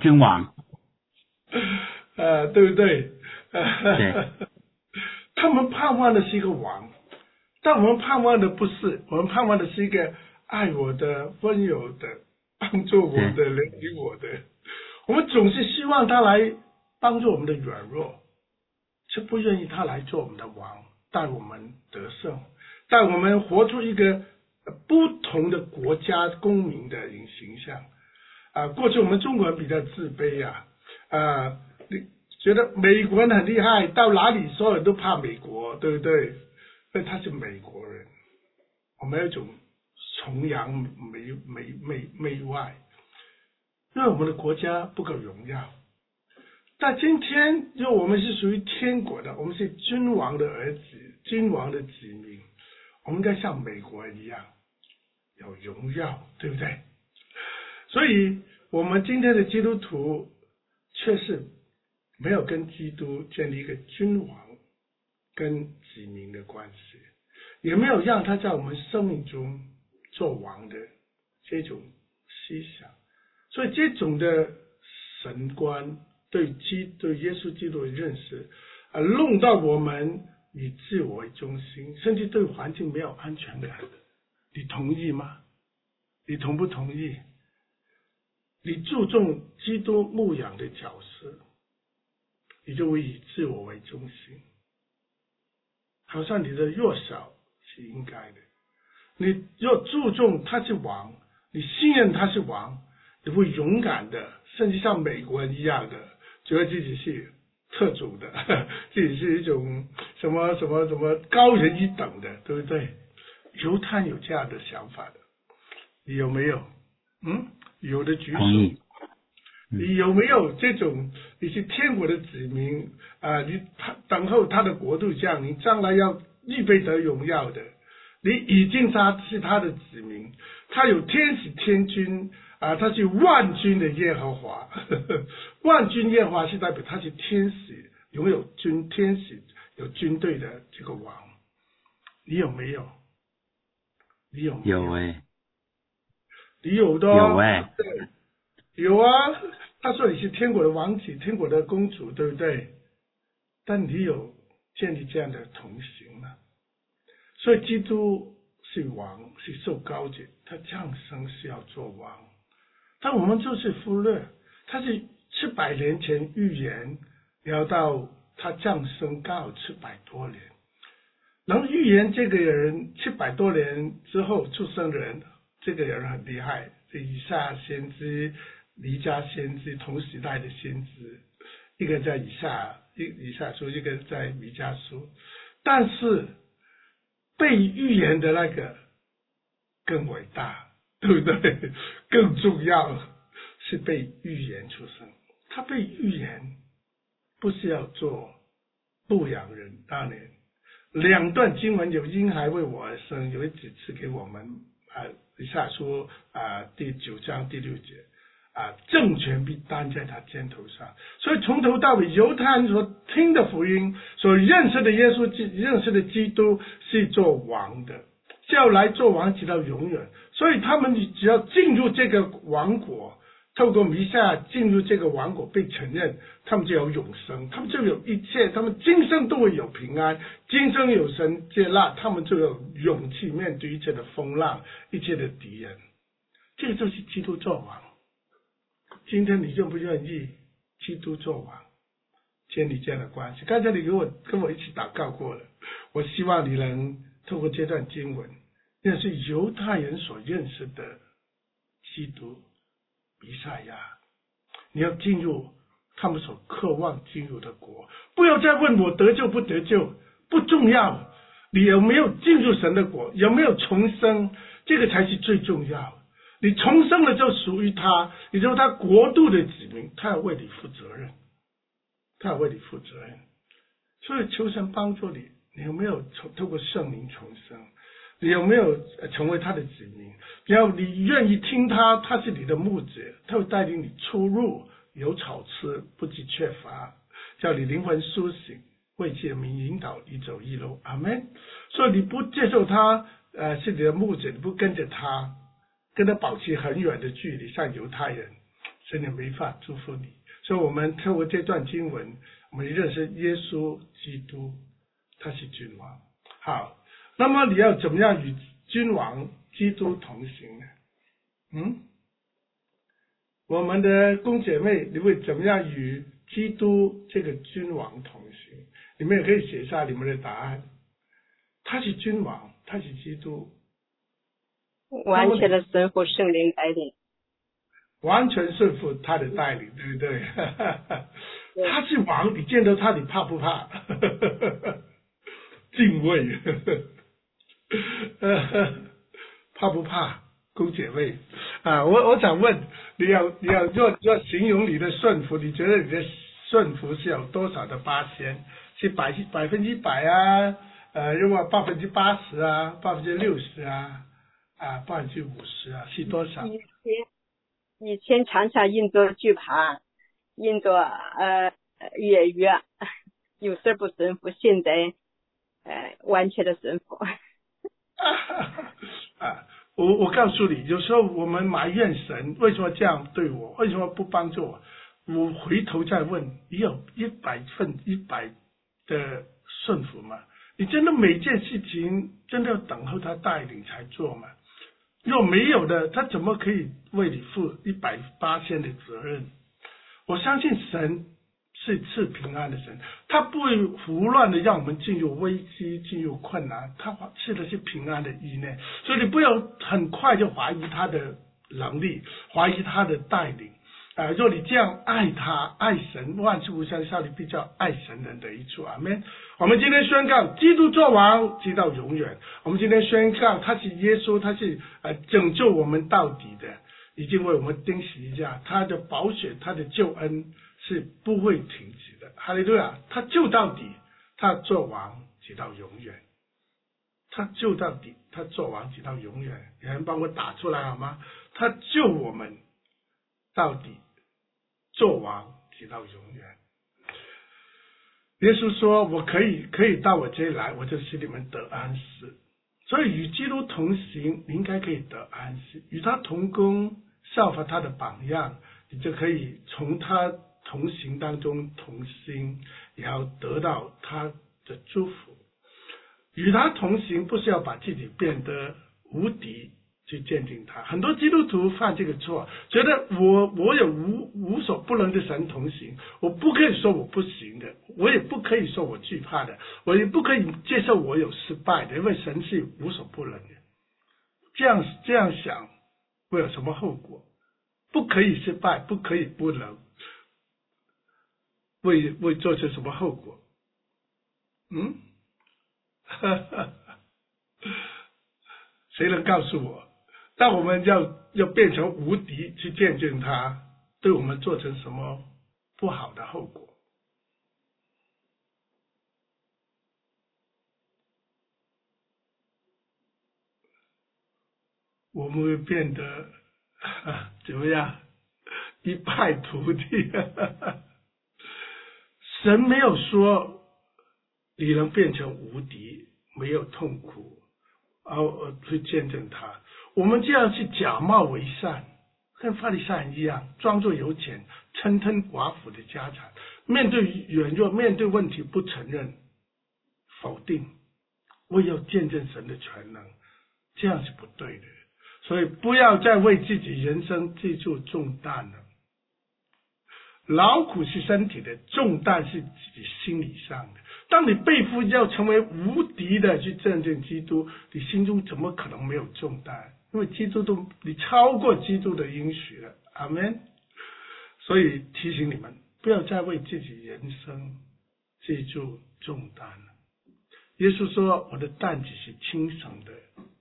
对不对？ 对。 他们盼望的是一个王，但我们盼望的不是，我们盼望的是一个爱我的、温柔的、帮助我的、怜悯我的。我们总是希望他来帮助我们的软弱，却不愿意他来做我们的王，带我们得胜，带我们活出一个不同的国家公民的形象。过去我们中国人比较自卑你觉得美国人很厉害，到哪里所有人都怕美国，对不对？因为他是美国人，我们有一种崇洋媚外，因为我们的国家不够荣耀。但今天，因为我们是属于天国的，我们是君王的儿子，君王的子民，我们应该像美国人一样有荣耀，对不对？所以我们今天的基督徒却是没有跟基督建立一个君王跟子民的关系，也没有让他在我们生命中做王的这种思想。所以这种的神观对耶稣基督的认识弄到我们以自我为中心，甚至对环境没有安全感。你同意吗？你同不同意？你注重基督牧养的角色，你就会以自我为中心，好像你的弱小是应该的。你要注重他是王，你信任他是王，你会勇敢的，甚至像美国人一样的，觉得自己是特种的，自己是一种什么高人一等的，对不对？犹太有这样的想法的，你有没有？有的举手。你有没有这种？你是天国的子民你等候他的国度降临，将来要预备得荣耀的。你已经是他的子民，他有天使天军他是万军的耶和华。万军耶和华是代表他是天使，拥有天使有军队的这个王。你有没有？你有没有？ 有你有的有他说你是天国的王子，天国的公主，对不对？但你有建立这样的同行吗？所以基督是王，是受高举，他降生是要做王，但我们就是忽略，他是700年前预言，聊到他降生刚好700多年，能预言这个人700多年之后出生的人，这个人很厉害，是以赛亚先知、弥迦先知同时代的先知，一个在以赛亚书，一个在弥迦书，但是被预言的那个更伟大，对不对？更重要是被预言出生，他被预言不是要做牧羊人。当年2段经文有婴孩为我而生，有一指赐给我们以赛亚书第9章第6节政权必担在他肩头上。所以从头到尾，犹太人所听的福音，所认识的耶稣，认识的基督是做王的，是要来做王直到永远。所以他们只要进入这个王国，透过弥赛亚进入这个王国被承认，他们就有永生，他们就有一切，他们今生都会有平安，今生有神接纳，他们就有勇气面对一切的风浪，一切的敌人。这就是基督做王。今天你愿不愿意基督做王，建立这样的关系？刚才你跟我一起祷告过了，我希望你能透过这段经文，那是犹太人所认识的基督弥赛亚，你要进入他们所渴望进入的国。不要再问我得救不得救，不重要，你有没有进入神的国，有没有重生，这个才是最重要。你重生了就属于他，你就是他国度的子民，他要为你负责任，他要为你负责任。所以求神帮助你，你有没有透过圣灵重生？你有没有成为他的子民？然后你愿意听他，他是你的牧者，他会带领你出入，有草吃，不致缺乏，叫你灵魂苏醒，为借名引导你走义路。阿们。所以你不接受他是你的牧者，你不跟着他，跟他保持很远的距离，像犹太人，神也没法祝福你。所以我们透过这段经文，我们认识耶稣基督，他是君王。好，那么你要怎么样与君王基督同行呢？我们的公姐妹，你会怎么样与基督这个君王同行？你们也可以写下你们的答案。他是君王，他是基督， 完全的顺服圣灵带领， 完全顺服他的带领，对不对？他是王，你见到他，你怕不怕？敬畏。怕不怕？公姐妹我想问你要形容你的顺服，你觉得你的顺服是有多少的%？是100%啊？如果80%啊，60%啊，50%啊，是多少？ 以前常常印着惧怕，印着越狱，有时不顺服，现在完全的顺服。 我告诉你，有时候我们埋怨神为什么这样对我，为什么不帮助我？我回头再问，你有100%的顺服吗？你真的每件事情真的要等候他带领才做吗？若没有的，他怎么可以为你负100%的责任？我相信神是赐平安的神，他不会胡乱的让我们进入危机，进入困难，他赐的是平安的意念。所以你不要很快就怀疑他的能力，怀疑他的带领若你这样爱他爱神，万事无相效力，必叫爱神人得益处。阿们。我们今天宣告基督作王直到永远。我们今天宣告他是耶稣，他是拯救我们到底的，已经为我们钉十字架，他的宝血，他的救恩是不会停止的。哈利路亚，他救到底，他作王直到永远，他救到底，他作王直到永远。有人帮我打出来好吗？他救我们到底，作王直到永远。耶稣说我可以到我这里来，我就使你们得安息。所以与基督同行，你应该可以得安息；与他同工，效法他的榜样，你就可以从他同行当中同心，也要得到他的祝福。与他同行，不是要把自己变得无敌去鉴定他。很多基督徒犯这个错，觉得我有无所不能的神同行，我不可以说我不行的，我也不可以说我惧怕的，我也不可以接受我有失败的，因为神是无所不能的。这样想会有什么后果？不可以失败，不可以不能，会做出什么后果？谁能告诉我？当我们要变成无敌去见证他，对我们做成什么不好的后果？我们会变得怎么样？一败涂地。神没有说你能变成无敌，没有痛苦，去见证他。我们这样去假冒为善，跟法利赛人一样，装作有钱，侵吞寡妇的家产，面对软弱，面对问题不承认，否定，我要见证神的全能，这样是不对的。所以不要再为自己人生记住重担了。劳苦是身体的，重担是自己心理上的。当你背负要成为无敌的去见证基督，你心中怎么可能没有重担？因为基督你超过基督的应许了。阿们。所以提醒你们， 不要再为自己人生记住重担了。耶稣说我的担子是轻省的，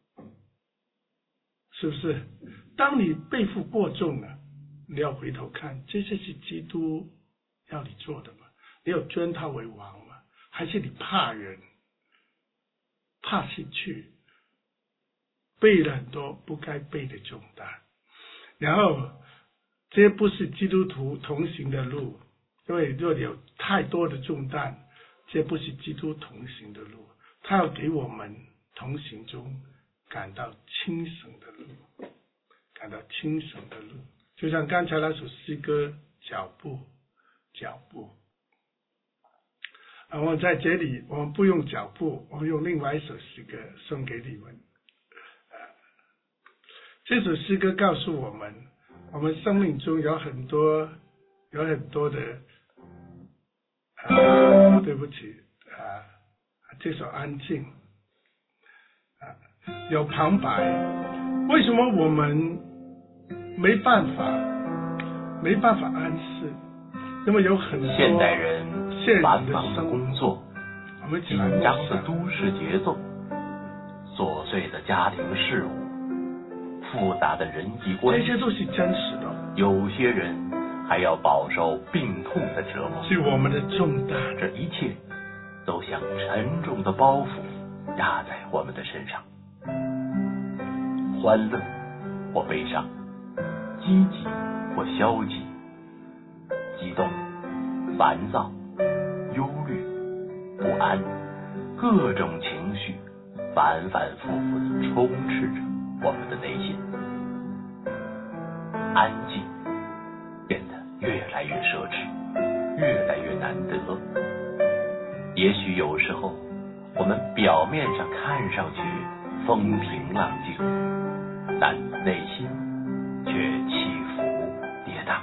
是不是？当你背负过重了，你要回头看，这些是基督要你做的吗？你有尊他为王吗？还是你怕人，怕失去，背了很多不该背的重担？然后这不是基督徒同行的路，因为若有太多的重担，这不是基督同行的路。他要给我们同行中感到轻省的路，感到轻省的路。就像刚才那首诗歌，脚步。我在这里，我们不用脚步，我们用另外一首诗歌送给你们。这首诗歌告诉我们，我们生命中有很多的对不起这首安静有旁白。为什么我们没办法安适？因为有很多现代人繁忙的工作， 我们紧张的都市节奏，琐碎的家庭事务，复杂的人际关系， 这些都是真实的。 有些人还要饱受病痛的折磨， 是我们的重担。 这一切都像沉重的包袱压在我们的身上，欢乐或悲伤，积极或消极，激动、烦躁、忧虑、不安，各种情绪反反复复地充斥着我们的内心。安静变得越来越奢侈，越来越难得。也许有时候我们表面上看上去风平浪静，但内心却起伏跌宕。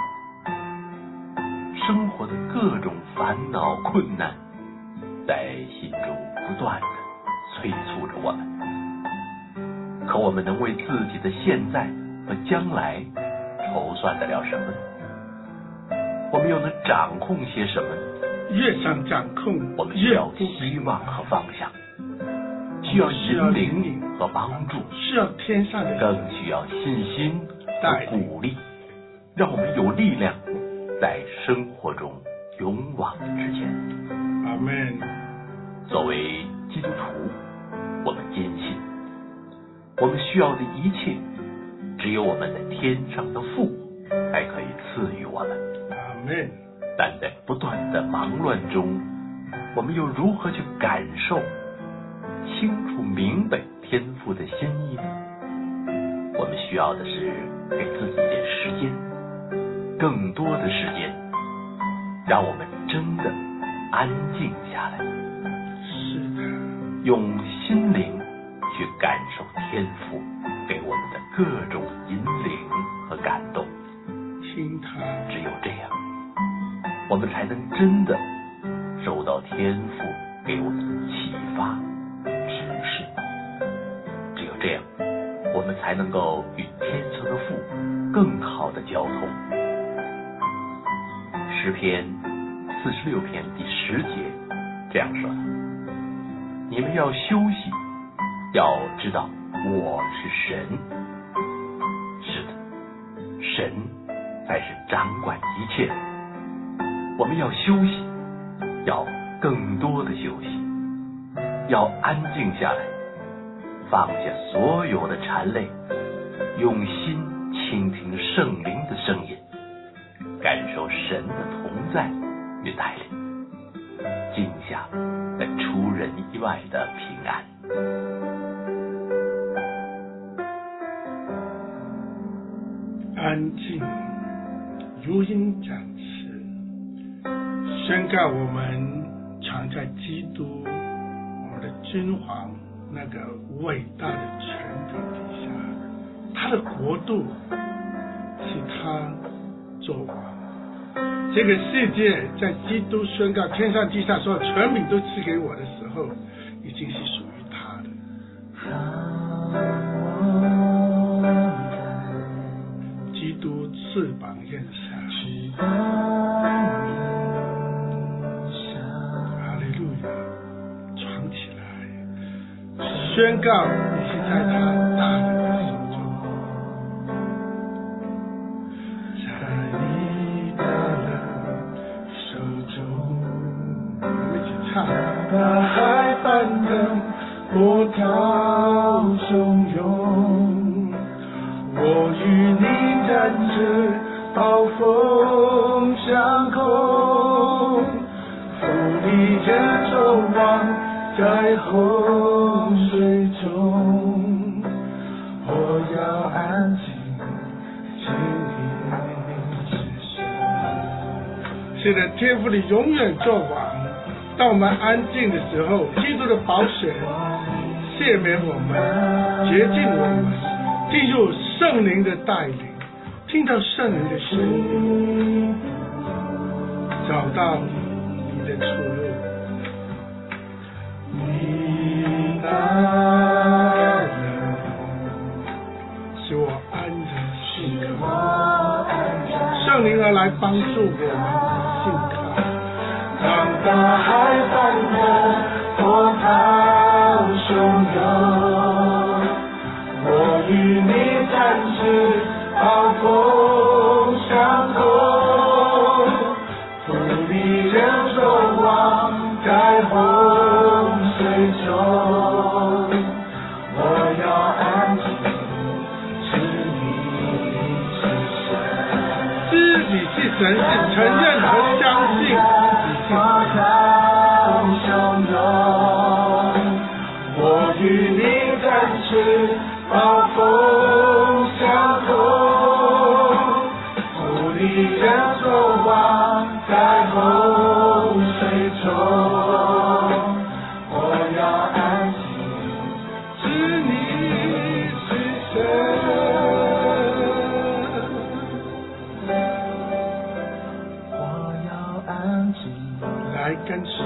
生活的各种烦恼困难在心中不断地催促着我们，可我们能为自己的现在和将来筹算得了什么呢？我们又能掌控些什么呢？ 越想掌控， 我们需要希望和方向，需要引领和帮助， 需要天上的， 更需要信心和鼓励，让我们有力量在生活中勇往直前。 阿们。 作为基督徒，我们坚信，我们需要的一切，只有我们在天上的父才可以赐予我们。 阿们。 但在不断的忙乱中，我们又如何去感受、清楚明白天父的心意呢？我们需要的是给自己一点时间，更多的时间，让我们真的安静下来， 是的， 用心灵去感受天父给我们的各种引领和感动。 听他， 只有这样，我们才能真的受到天父给我们的启发、指示。只有这样，我们才能够与天上的父更好的交通。诗篇46篇第10节这样说的：你们要休息，要知道我是神。是的，神才是掌管一切的。我们要休息，要更多的休息，要安静下来，放下所有的缠累，用心倾听圣灵的声音，感受神的同在与带领，静下那出人意外的平安。 安静，如鹰展翅，宣告我们藏在基督我们的君王那个伟大的权柄底下，他的国度是他做王。这个世界在基督宣告天上地下所有权柄都赐给我的时候，已经是属于他的。基督翅膀蔭下， 宣告你是在他大能的手中，在你大能手中。我们一起唱。大海翻腾，波涛汹涌，我与你展翅，暴风相控，负你着众望，在洪水中，我要安静，请你是神。是的，天父你永远作王。当我们安静的时候，基督的宝血赦免我们，洁净我们，进入圣灵的带领，听到圣灵的声音，找到你的出路。你大能使我安然信靠，圣灵而来帮助我们信靠。当大海翻腾，波涛汹涌，我与你展翅，暴风相控，负你人众望，在洪水中，我要安静，知你是神，是承认和相信。波涛汹涌，我与你展翅，暴风相控，负你人众望，在洪水中，我要安静，知你是神，我要安静。来跟随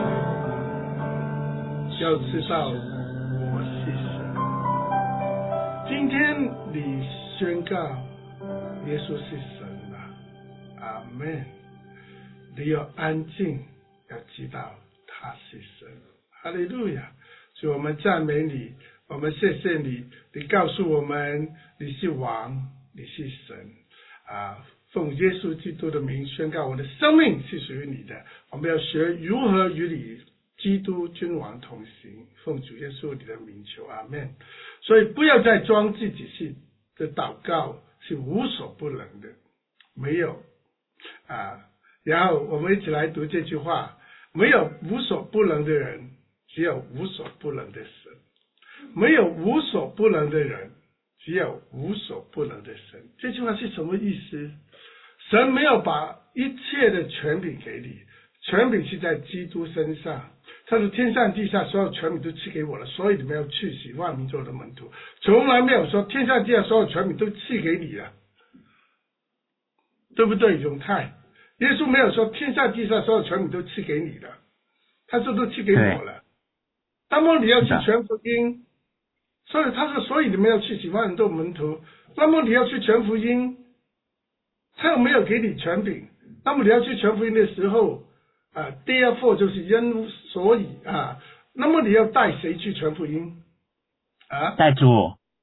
你，要知道我是神。今天你宣告耶稣是神了，阿们。你要安静，要知道他是神，哈利路亚。所以我们赞美你，我们谢谢你，你告诉我们你是王，你是神啊。奉耶稣基督的名宣告，我的生命是属于你的。我们要学如何与你基督君王同行。奉主耶稣你的名求，阿们。所以不要再装自己是的祷告是无所不能的，没有啊。然后我们一起来读这句话：没有无所不能的人，只有无所不能的神；没有无所不能的人，只有无所不能的神。这句话是什么意思？神没有把一切的权柄给你，权柄是在基督身上。他说天上地下所有权柄都赐给我了，所以你们要去使万民做我的门徒。从来没有说天上地下所有权柄都赐给你了，对不对？永泰，耶稣没有说天上地下所有权柄都赐给你了，他说都赐给我了。那么你要去传福音，所以他说所以你们要去使万民做门徒。那么你要去传福音，他又没有给你权柄，那么你要去传福音的时候therefore 就是因所以那么你要带谁去传福音带主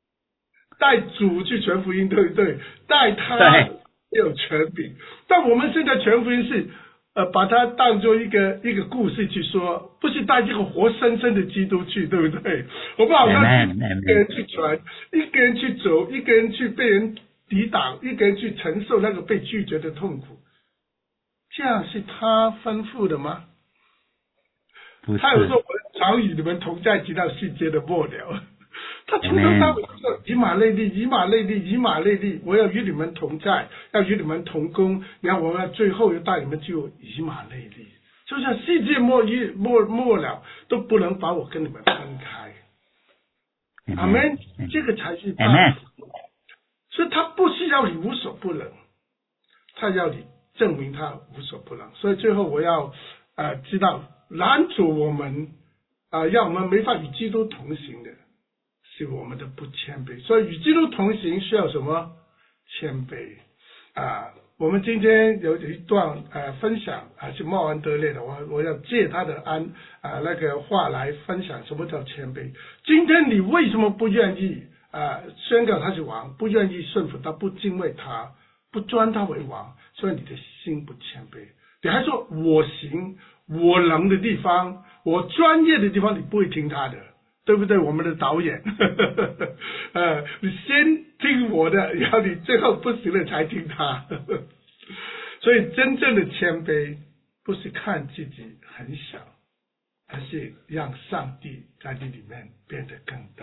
去传福音，对不对？带他没有权柄，但我们现在传福音是把它当作一个故事去说，不是带这个活生生的基督去，对不对？我们好像一个人去传，一个人去走，一个人去被人抵挡，一个人去承受那个被拒绝的痛苦，这样是他吩咐的吗？他有说我常与你们同在，直到世界的末了。他从头到尾说以马内利，以马内利，以马内利，我要与你们同在，要与你们同工，然后我要最后要带你们进入以马内利，就像世界末了都不能把我跟你们分开。阿们，这个才是大。所以他不是要你无所不能，他要你证明他无所不能。所以最后我要知道拦阻我们让我们没法与基督同行的是我们的不谦卑。所以与基督同行需要什么？谦卑我们今天有一段分享是茂安德烈的，我要借他的那个话来分享什么叫谦卑。今天你为什么不愿意宣告他是王，不愿意顺服他，不敬畏他，不尊他为王？所以你的心不谦卑，你还说我行我能的地方，我专业的地方你不会听他的，对不对？我们的导演你先听我的，然后你最后不行了才听他所以真正的谦卑不是看自己很小，而是让上帝在你里面变得更大。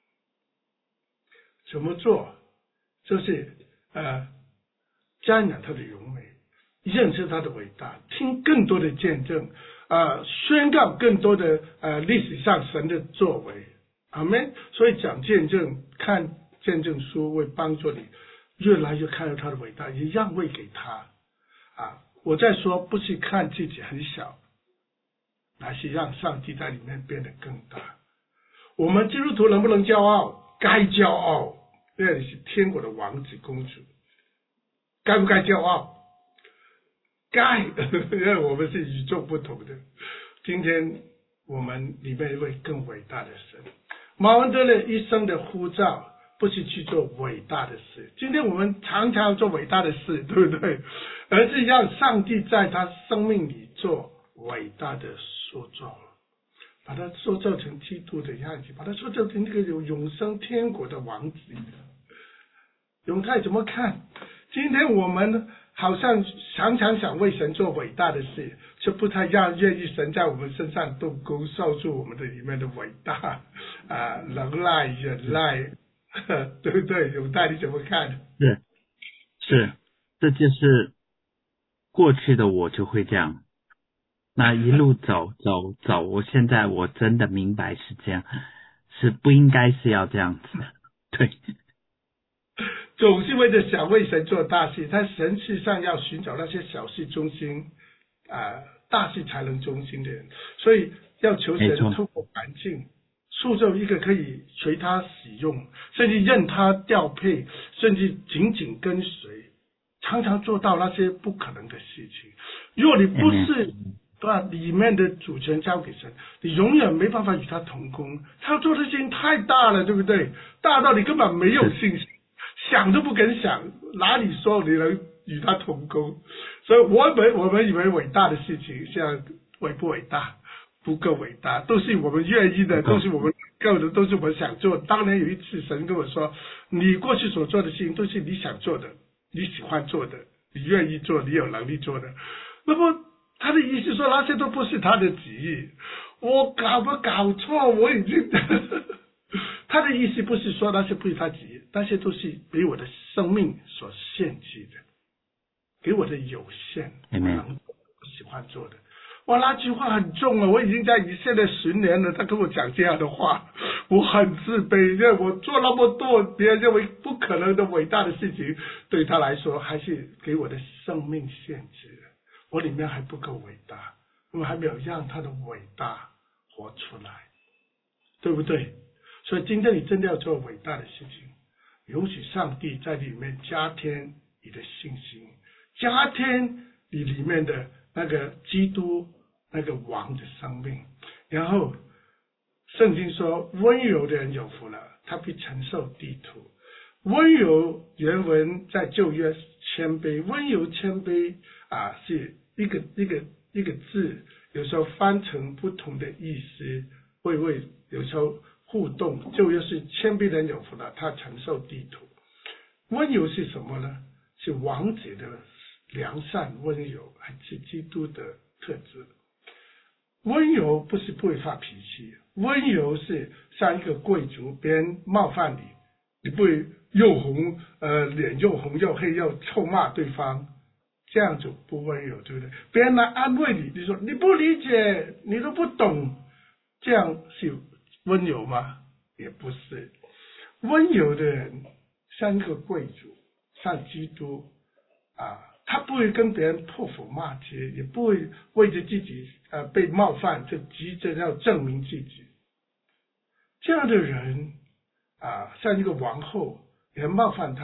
怎么做？就是瞻仰他的荣美，认识他的伟大，听更多的见证，宣告更多的历史上神的作为。阿们。所以讲见证，看见证书会帮助你越来越看到他的伟大，也让位给他我在说不是看自己很小，乃是让上帝在里面变得更大。我们基督徒能不能骄傲？该骄傲，因为你是天国的王子公主。该不该骄傲？该因为我们是与众不同的。今天我们里面一位更伟大的神。马文德烈一生的呼召不是去做伟大的事，今天我们常常做伟大的事，对不对？而是让上帝在他生命里做伟大的塑造，把他塑造成基督的样子，把他塑造成这个有永生天国的王子。永泰怎么看？今天我们好像常常想为神做伟大的事，却不太愿意神在我们身上动工，造就我们的里面的伟大能耐忍耐对不对？永泰你怎么看？ 是，这就是过去的我就会这样，那一路走，我现在我真的明白是这样，是不应该是要这样子的，对。 总是为了想为神做大事，在神事上要寻找那些小事中心大事才能中心的人，所以要求神透过环境塑造一个可以随他使用，甚至任他调配，甚至紧紧跟随，常常做到那些不可能的事情。若你不是把里面的主权交给神，你永远没办法与他同工。他做的事情太大了，对不对？大到你根本没有信心，想都不敢想，哪里说你能与他同工？所以我们以为伟大的事情，像伟不伟大？不够伟大，都是我们愿意的，都是我们够的，都是我们想做。当年有一次神跟我说，你过去所做的事情都是你想做的，你喜欢做的，你愿意做，你有能力做的。那么他的意思说那些都不是他的旨意，我搞错？我已经他的意思不是说那些不是他旨意，那些都是给我的生命所限制的，给我的有限我能喜欢做的。哇，那句话很重啊！我已经在以色列10年了，他跟我讲这样的话，我很自卑，因为我做那么多别人认为不可能的伟大的事情，对他来说还是给我的生命限制了。我里面还不够伟大，我还没有让他的伟大活出来，对不对？所以今天你真的要做伟大的事情，允许上帝在里面加添你的信心，加添你里面的那个基督那个王的生命。然后圣经说温柔的人有福了，他必承受地土。温柔原文在旧约谦卑，温柔谦卑是一个字，有时候翻成不同的意思，会有时候互动。旧约是谦卑的人有福了，他承受地土。温柔是什么呢？是王子的良善温柔，还是基督的特质。温柔不是不会发脾气，温柔是像一个贵族，别人冒犯你，你不会脸又红又黑又臭骂对方，这样就不温柔，对不对？别人来安慰你，你说你不理解，你都不懂，这样是温柔吗？也不是。温柔的人像一个贵族，像基督他不会跟别人破口骂街，也不会为着自己被冒犯就急着要证明自己。这样的人像一个王后，人冒犯他，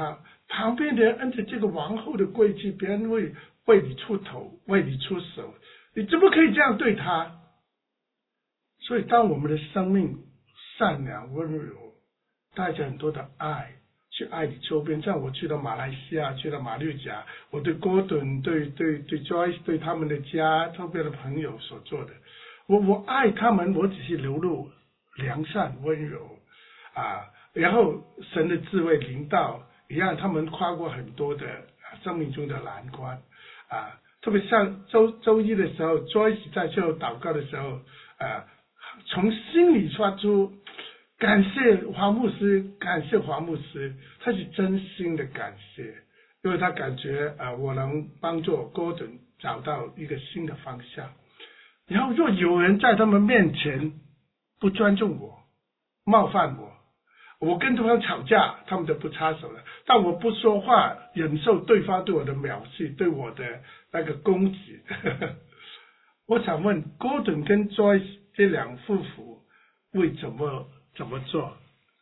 旁边的人按着这个王后的规矩，别人会为你出头，为你出手，你怎么可以这样对他？所以当我们的生命善良温柔，带着很多的爱去爱你周边，像我去到马来西亚，去到马六甲，我对哥顿对 Joyce 对他们的家周边的朋友所做的，我爱他们，我只是流露良善温柔啊，然后神的智慧临到，也让他们跨过很多的生命中的难关啊。特别像周一的时候 ，Joyce 在最后祷告的时候，从心里发出感谢黄牧师，感谢黄牧师，他是真心的感谢，因为他感觉我能帮助 Gordon 找到一个新的方向。然后若有人在他们面前不尊重我，冒犯我跟对方吵架，他们就不插手了。但我不说话，忍受对方对我的藐视，对我的那个攻击。我想问 Gordon 跟 Joyce 这两夫妇会怎么做？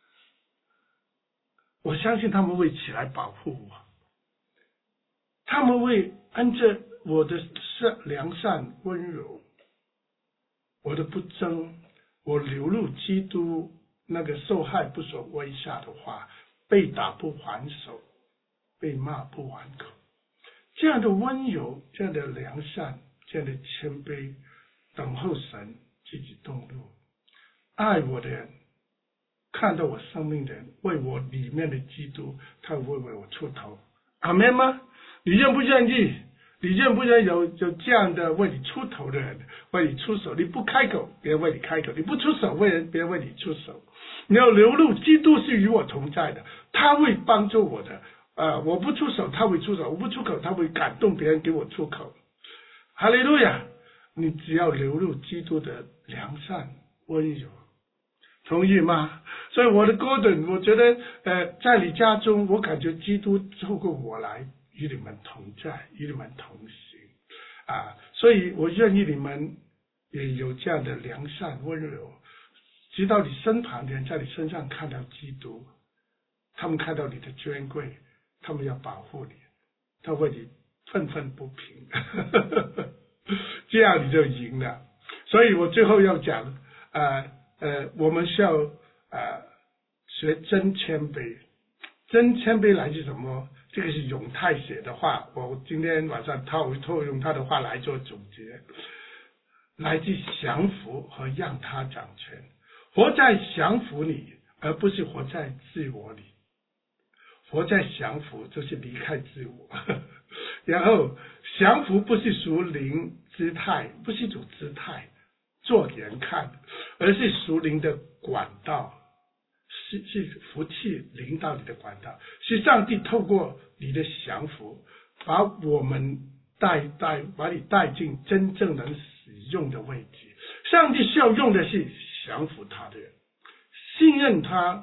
我相信他们会起来保护我，他们会按着我的良善温柔，我的不争，我流露基督那个受害不所威吓的话，被打不还手，被骂不还口，这样的温柔，这样的良善，这样的谦卑，等候神自己动怒。爱我的人，看到我生命的人，为我里面的基督，他会为我出头。阿们吗？你愿不愿意？你愿不愿意有这样的为你出头的人，为你出手？你不开口，别人为你开口；你不出手，别人为你出手。你要流露基督是与我同在的，他会帮助我的。我不出手，他会出手；我不出口，他会感动别人给我出口。哈利路亚！你只要流露基督的良善温柔，同意吗？所以我的Gordon，我觉得在你家中，我感觉基督透过我来与你们同在，与你们同行所以我愿意你们也有这样的良善温柔，直到你身旁的人在你身上看到基督，他们看到你的尊贵，他们要保护你，他为你愤愤不平这样你就赢了。所以我最后要讲我们需要学真谦卑。真谦卑来自什么？这个是永泰写的话，我今天晚上套用他的话来做总结，来自降服和让他掌权，活在降服里，而不是活在自我里。活在降服就是离开自我然后降服不是属灵姿态，不是一种姿态做给人看，而是属灵的管道，是福气领导你的管道，是上帝透过你的降服，把我们把你带进真正能使用的位置。上帝需要用的是降服他的人，信任他，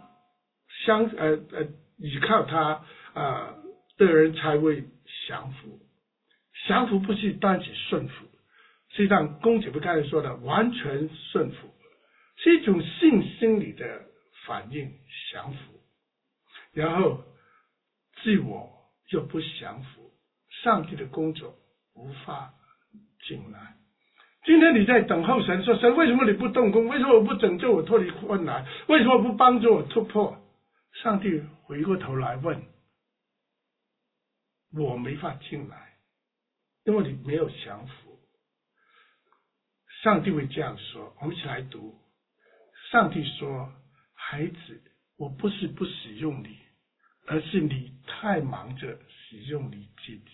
依靠他的人才会降服。降服不是单指顺服，实际上公姐不刚才说的完全顺服，是一种信心里的反应，降服。然后自我又不降服，上帝的工作无法进来。今天你在等候神，说神为什么你不动工？为什么我不拯救我脱离困难？为什么不帮助我突破？上帝回过头来问，我没法进来，因为你没有降服。上帝会这样说，我们一起来读。上帝说，孩子，我不是不使用你，而是你太忙着使用你自己。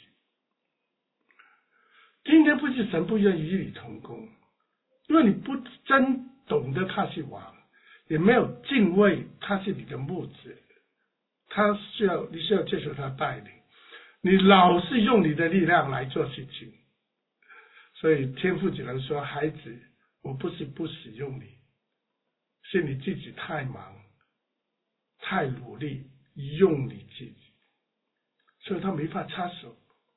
今天不是神不愿意与你同工，因为你不真懂得他是王，也没有敬畏他是你的牧者，你需要接受他带领，你老是用你的力量来做事情。所以天父只能说，孩子，我不是不使用你，是你自己太忙太努力用你自己，所以他没法插手，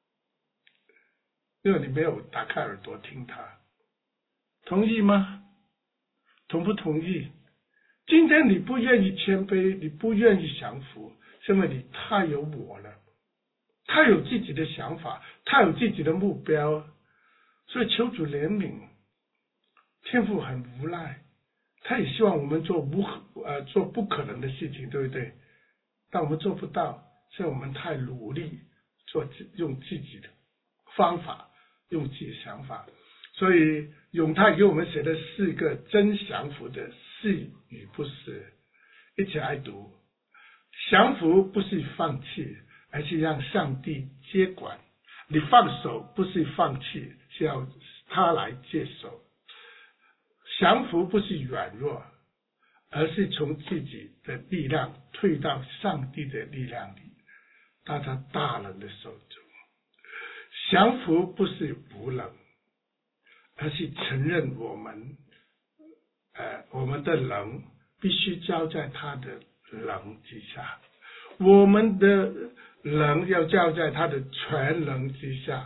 因为你没有打开耳朵听他。同意吗？同不同意？今天你不愿意谦卑，你不愿意降服，是因为你太有我了， 他有自己的想法，他有自己的目标，所以求主怜悯。天父很无奈，他也希望我们做不可能的事情，对不对？但我们做不到，是我们太努力用自己的方法，用自己的想法。所以永泰给我们写的4个真降服的是与不是，一起来读。降服不是放弃，而是让上帝接管。你放手不是放弃，是要他来接手。降服不是软弱，而是从自己的力量退到上帝的力量里，到他大能的手中。降服不是无能，而是承认我们的能必须交在他的能之下，我们的能要交在他的全能之下。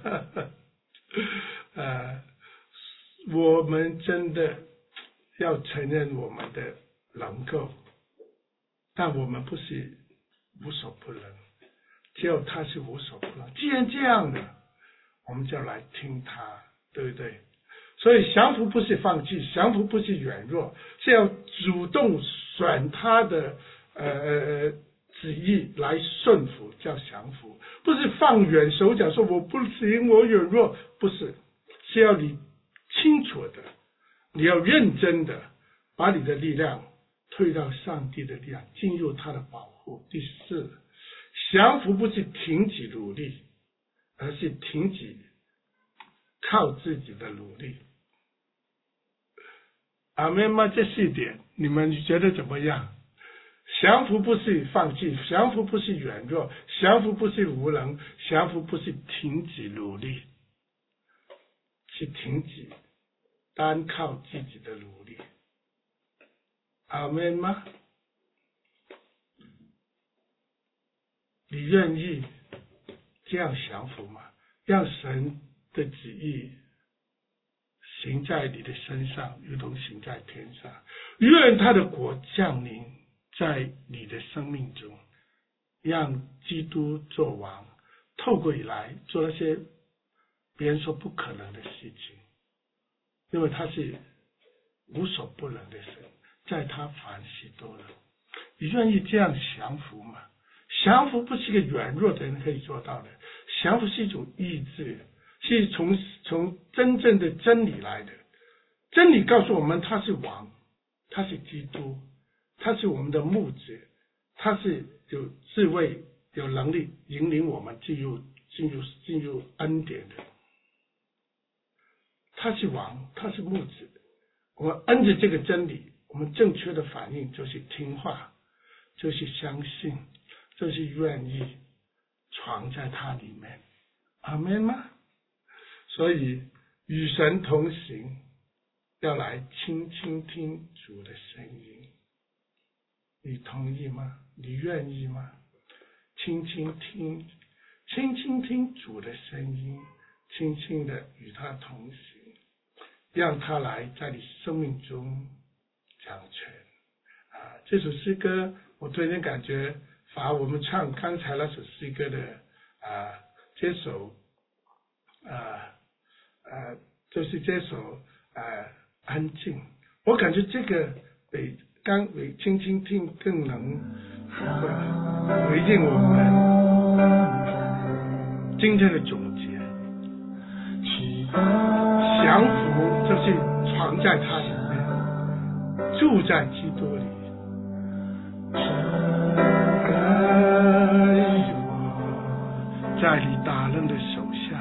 我们真的要承认我们的能够，但我们不是无所不能，只有他是无所不能。既然这样的，我们就要来听他，对不对？所以降服不是放弃，降服不是软弱，是要主动选他的旨意来顺服，叫降服。不是放软手脚说我不行，我软弱，不是，是要你清楚的，你要认真的把你的力量退到上帝的力量，进入他的保护。第4，降服不是停止努力，而是停止靠自己的努力。阿们吗？这4点你们觉得怎么样？降服不是放弃，降服不是软弱，降服不是无能，降服不是停止努力，是停止单靠自己的努力。阿们吗？你愿意这样降服吗？让神的旨意行在你的身上，如同行在天上。愿他的国降临在你的生命中，让基督做王，透过你来做那些别人说不可能的事情，因为他是无所不能的神，在他凡事都能。你愿意这样降服吗？降服不是一个软弱的人可以做到的，降服是一种意志，是从真正的真理来的。真理告诉我们他是王，他是基督，他是我们的牧者，他是有智慧有能力引领我们进入恩典的。他是王，他是牧者，我们按着这个真理，我们正确的反应就是听话，就是相信，就是愿意闯在他里面。阿们吗？所以与神同行，要来倾听主的声音。你同意吗？你愿意吗？轻轻听主的声音，轻轻的与他同行，让他来在你生命中掌权。这首诗歌我突然间感觉把我们唱刚才那首诗歌的这首就是这首安静，我感觉这个比轻听更能回应我们今天的总结。降服就是藏在他里面，住在基督里。在你大能的手下，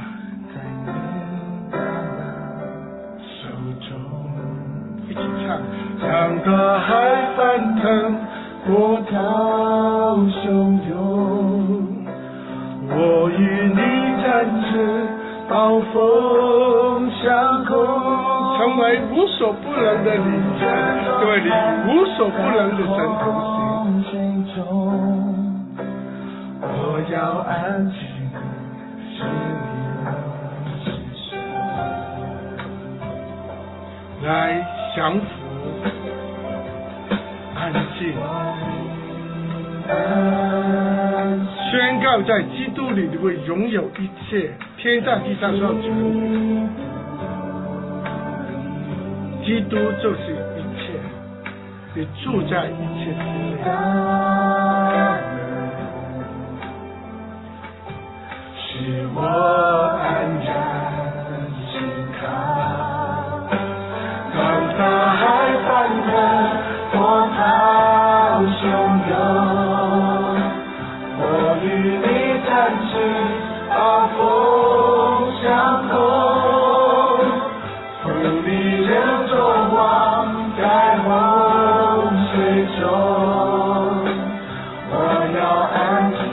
手中一起唱。当大海翻腾，波涛汹涌，我与你展翅，暴风相控，成为无所不能的你神，因为你无所不能的神同行。我要安静，是你的指示，来降服，安静，宣宣告在基督里你会拥有一切，天上地上所有权柄。基督就是一切，你住在一切之内。 是我安然信靠，当大海翻腾，波涛汹涌，我与你展翅，暴风相同，风里人作王，在洪水中，我要安静。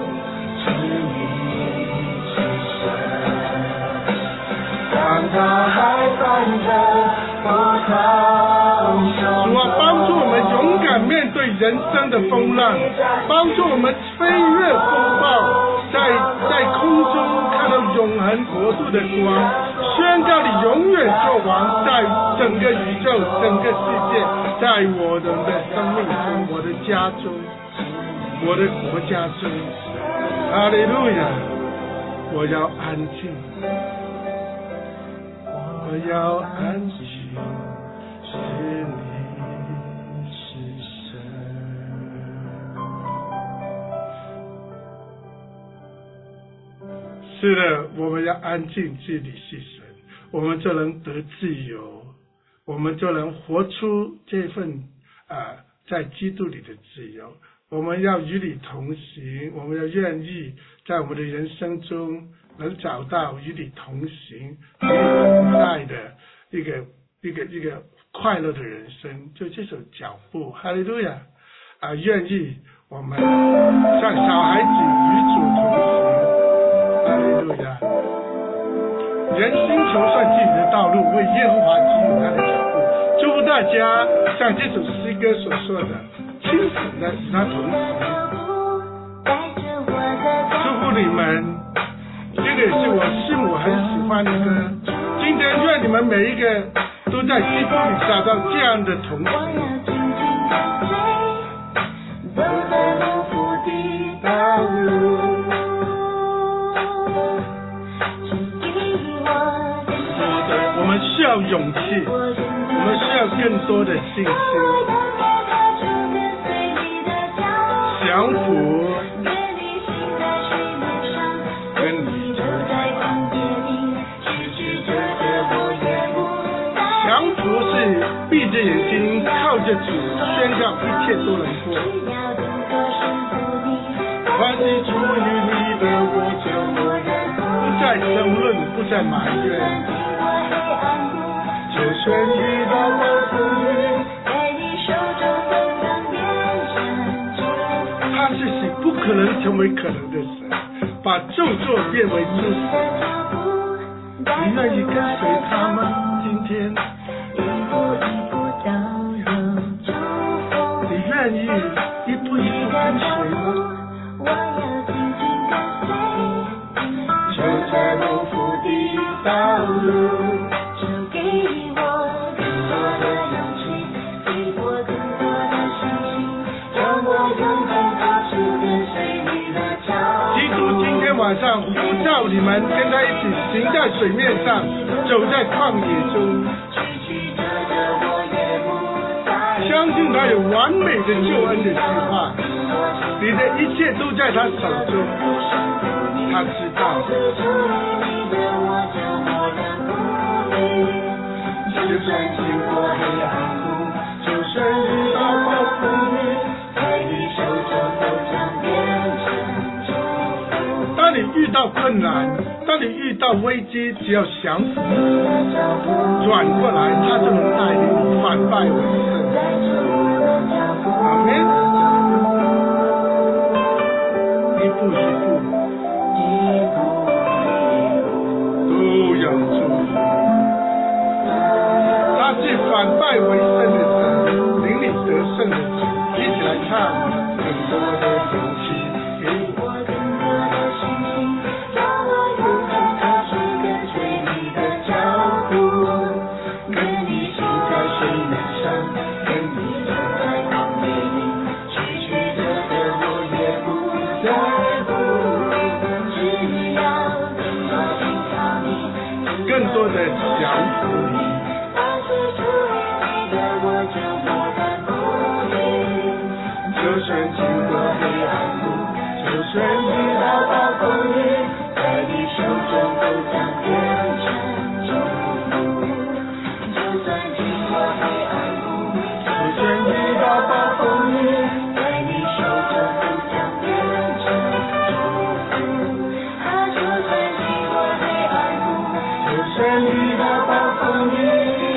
大海翻腾，波涛汹涌。 主啊，帮助我们勇敢面对人生的风浪，帮助我们飞越风暴，在空中看到永恒国度的光，宣告你永远做王，在整个宇宙、整个世界，在我们的生命中、我的家中、我的国家中。哈利路亚！我要安静。我要安静，是你是神。是的，我们要安静，是你是神，我们就能得自由，我们就能活出这份在基督里的自由。我们要与你同行，我们要愿意在我们的人生中能找到与你同行、与你同在的一个快乐的人生，就这种脚步，哈利路亚！愿意我们像小孩子与主同行，哈利路亚！人心求算自己的道路，为耶和华指引他的脚步。祝福大家像这首诗歌所说的，清醒的与他同行。祝福你们，这个也是我师母很喜欢的歌。今天愿你们每一个都在基督里找到这样的同行。我们需要勇气，我们需要更多的信心。降服，跟你走在旷野里，失去这些我也不在。降服是闭着眼睛靠着主宣告一切都能过。凡是出于你的我就默认，不再争论，不再埋怨。就算遇到暴风雨，在你手中怎样变成他是使不可能成为可能的神，把咒诅变为祝福。你愿意跟随他吗？今天你愿意一步一步跟随吗？就在蒙福的道路，就给我更多的勇气，给我更多的信心，让我勇敢踏出跟随你的脚步。基督今天晚上呼召你们跟他一起行在水面上，走在旷野中，相信他有完美的救恩的计划，你的一切都在他手中，他知道。就算经过黑暗谷，就算遇到暴风雨，在你手中都将变成祝福。当你遇到困难，当你遇到危机，只要降服，转过来，他就能带领你反败为胜。阿们。一步一步，都要祝福。他是反败为胜的神，领你得胜的主。一起来唱，更多的勇气，给我更多的信心，让我勇敢踏出跟随你的脚步，跟你行在水面上。 你，但是出于你的我就莫敢不听。就算经过黑暗谷，就算遇到暴风雨，在你手中都将变成祝福。就算经过黑暗谷，就算遇到暴风雨，在你手中都将变成祝福。就算经过黑暗谷，就算遇到暴风雨，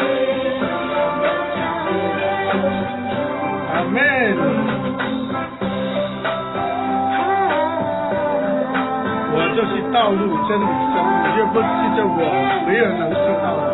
阿门。我就是道路，真理，生命。若不记着我，没有人能知道我。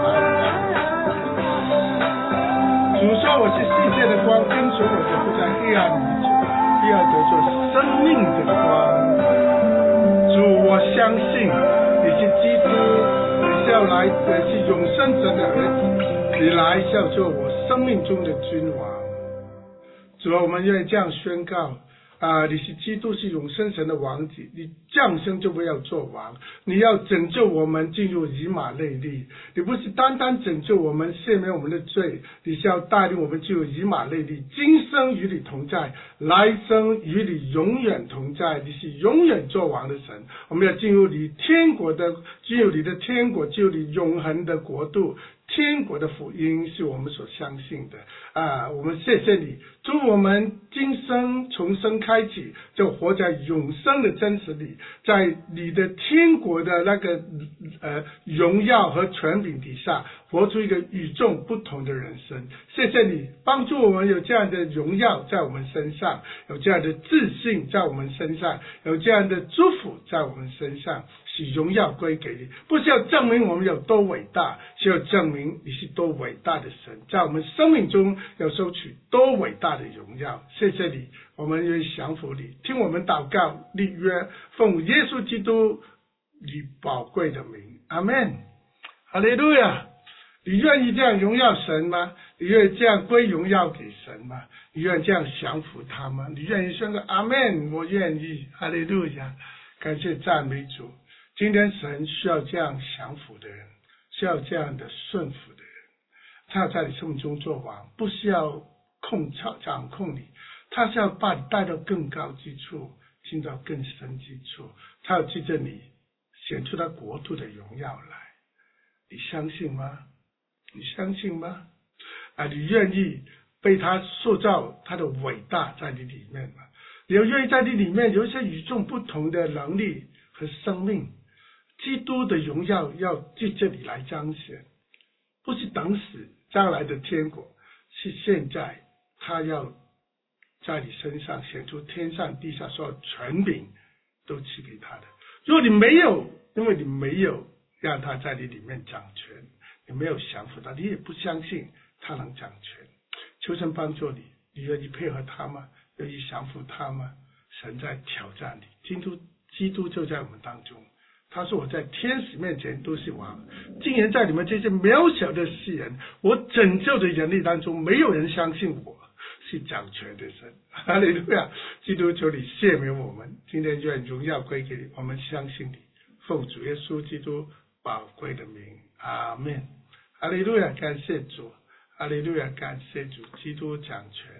主说我是世界的光，跟随我的不在黑暗里走，必要得做生命的光。主，我相信你是基督，你是要来的是永生神的儿子，你来是要做我生命中的君王。主啊，我们愿意这样宣告。你是基督，是永生神的王子，你降生就不要做王，你要拯救我们进入以马内利，你不是单单拯救我们赦免我们的罪，你是要带领我们进入以马内利，今生与你同在，来生与你永远同在，你是永远做王的神，我们要进入你天国的，进入你的天国，进入你永恒的国度。天国的福音是我们所相信的我们谢谢你，祝我们今生从生开启就活在永生的真实里，在你的天国的那个荣耀和权柄底下，活出一个与众不同的人生。谢谢你帮助我们有这样的荣耀在我们身上，有这样的自信在我们身上，有这样的祝福在我们身上，使荣耀归给你，不是要证明我们有多伟大，是要证明你是多伟大的神，在我们生命中要收取多伟大的荣耀。谢谢你，我们愿意降服你，听我们祷告立约，奉耶稣基督你宝贵的名，阿们。哈利路亚。你愿意这样荣耀神吗？你愿意这样归荣耀给神吗？你愿意这样降服他吗？你愿意宣告阿们，我愿意。哈利路亚。感谢赞美主。今天神需要这样降服的人，需要这样的顺服的人，他要在你生命中做王，不是要掌控你，他是要把你带到更高之处，进到更深之处，他要记着你，显出他国度的荣耀来。你相信吗？你相信吗？你愿意被他塑造他的伟大在你里面吗？你要愿意在你里面有一些与众不同的能力和生命，基督的荣耀要借着你来彰显，不是等死将来的天国，是现在他要在你身上显出天上地下所有权柄都赐给他的。如果你没有，因为你没有让他在你里面掌权，你没有降服他，你也不相信他能掌权。求神帮助你，你愿意配合他吗？愿意降服他吗？神在挑战你，基督就在我们当中，他说我在天使面前都是王，竟然在你们这些渺小的世人，我拯救的人力当中，没有人相信我是掌权的神。哈利路亚！基督求你赦免我们，今天愿荣耀归给你，我们相信你，奉主耶稣基督宝贵的名，阿们。哈利路亚！感谢主，哈利路亚！感谢主，基督掌权。